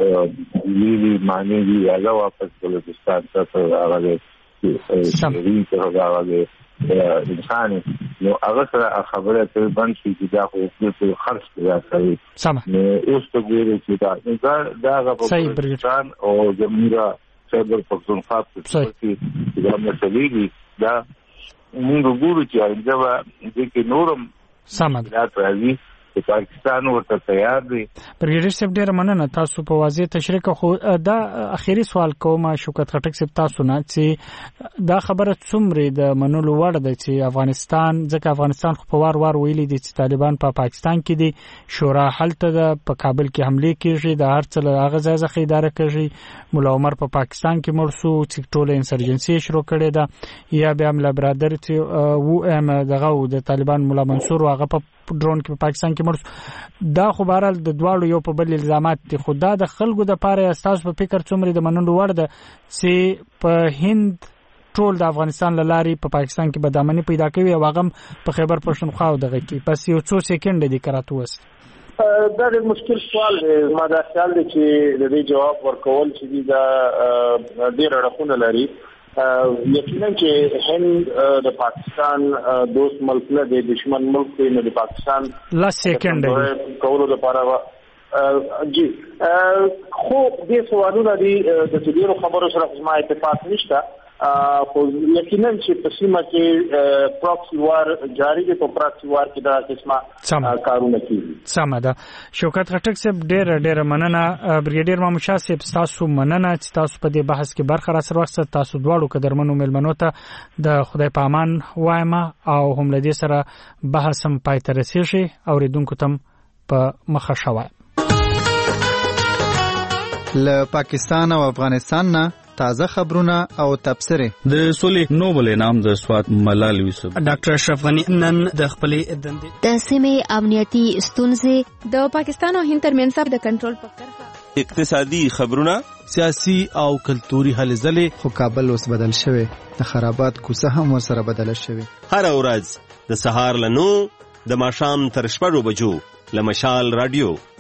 لیلی معنی دی هغه واپس بلوچستان ته راغلی شری ته راغلی انسان نو هغه سره خبره ته باندې چې دا خو په خرج کې راځي نو اوس ته ګوري چې دا هغه پاکستان او زميره خیبر پختونخوا چې دا مسلې دا موږ ګورو چې دا د نورم سمد راځي پاکستان ورته تیار دی. برګیډیر صاحب ډیر مننه تاسو په واضح تشریح خو دا اخیری سوال کوم شوکت خټک صاحب تاسو نه چې دا خبره څومره د منلو وړ ده چې افغانستان ځکه افغانستان خو په وار ویلي دي چې طالبان په پاکستان کې دي شورا حالت ده په کابل کې حمله کیږي د هر څه هغه ځای ځخه اداره کوي مولا عمر په پاکستان کې مرسو چې ټوله انسرجنسي شروع کړي ده یا بیا مل برادر چې و ام دغه د طالبان مولا منصور هغه په ډرون کې په پاکستان کې مرسو دا خو بهرال د دواړو یو په بل الزامات دي خو دا د خلکو د پاره اساس په فکر څومره د منلو وړ ده چې په هند ټول د افغانستان لاري په پاکستان کې بدامني پیدا کوي او هغه په خیبر پښتونخوا دغه کې پس یو څو سکند دي کراته وس دا ډېر مشکل سوال دی ما دا خیال دی چې د دې جواب ورکول چې دا ډېر اړخونه لري یقینا چې هند د پاکستان دوست ملک نه دی دشمن ملک دی نه د پاکستان لا سکند دی کولو لپاره جی خو دې سوالونه دي د ډیرو خبرو سره ما اتفاق نشته خو یقینا چې په سیمه کې پراکسی وار جاری دی، په پراکسی وار کې دا قسمه کارونه کیږي. سمه ده. شوکت خټک صاحب ډېر مننه. بریګیډیر مامون شاه صاحب تاسو مننه چې تاسو په دې بحث کې برخه را سره واخیسته. تاسو دواړو قدرمنو مېلمنو ته د خدای په امان وایم او هم له دې سره بحث هم پای ته رسیږي. اوریدونکو ته په مخه شوه. له پاکستان او افغانستان نه تازه خبرونه او تبصرې. د سولې نوبل انعام د سوات ملال یوسف ډاکټر اشرف غنی نن د خپلې دندې د سیمې امنیتي ستونزې د پاکستان او هند ترمنځ د کنټرول په کرښه اقتصادي خبرونه سیاسي او کلتوري هلې ځلې. خو کابل اوس بدل شوی، د خرابات کوڅه هم ورسره بدله شوی. هر ورځ د سهار له 9 د ماښام تر 6 بجو له مشال رادیو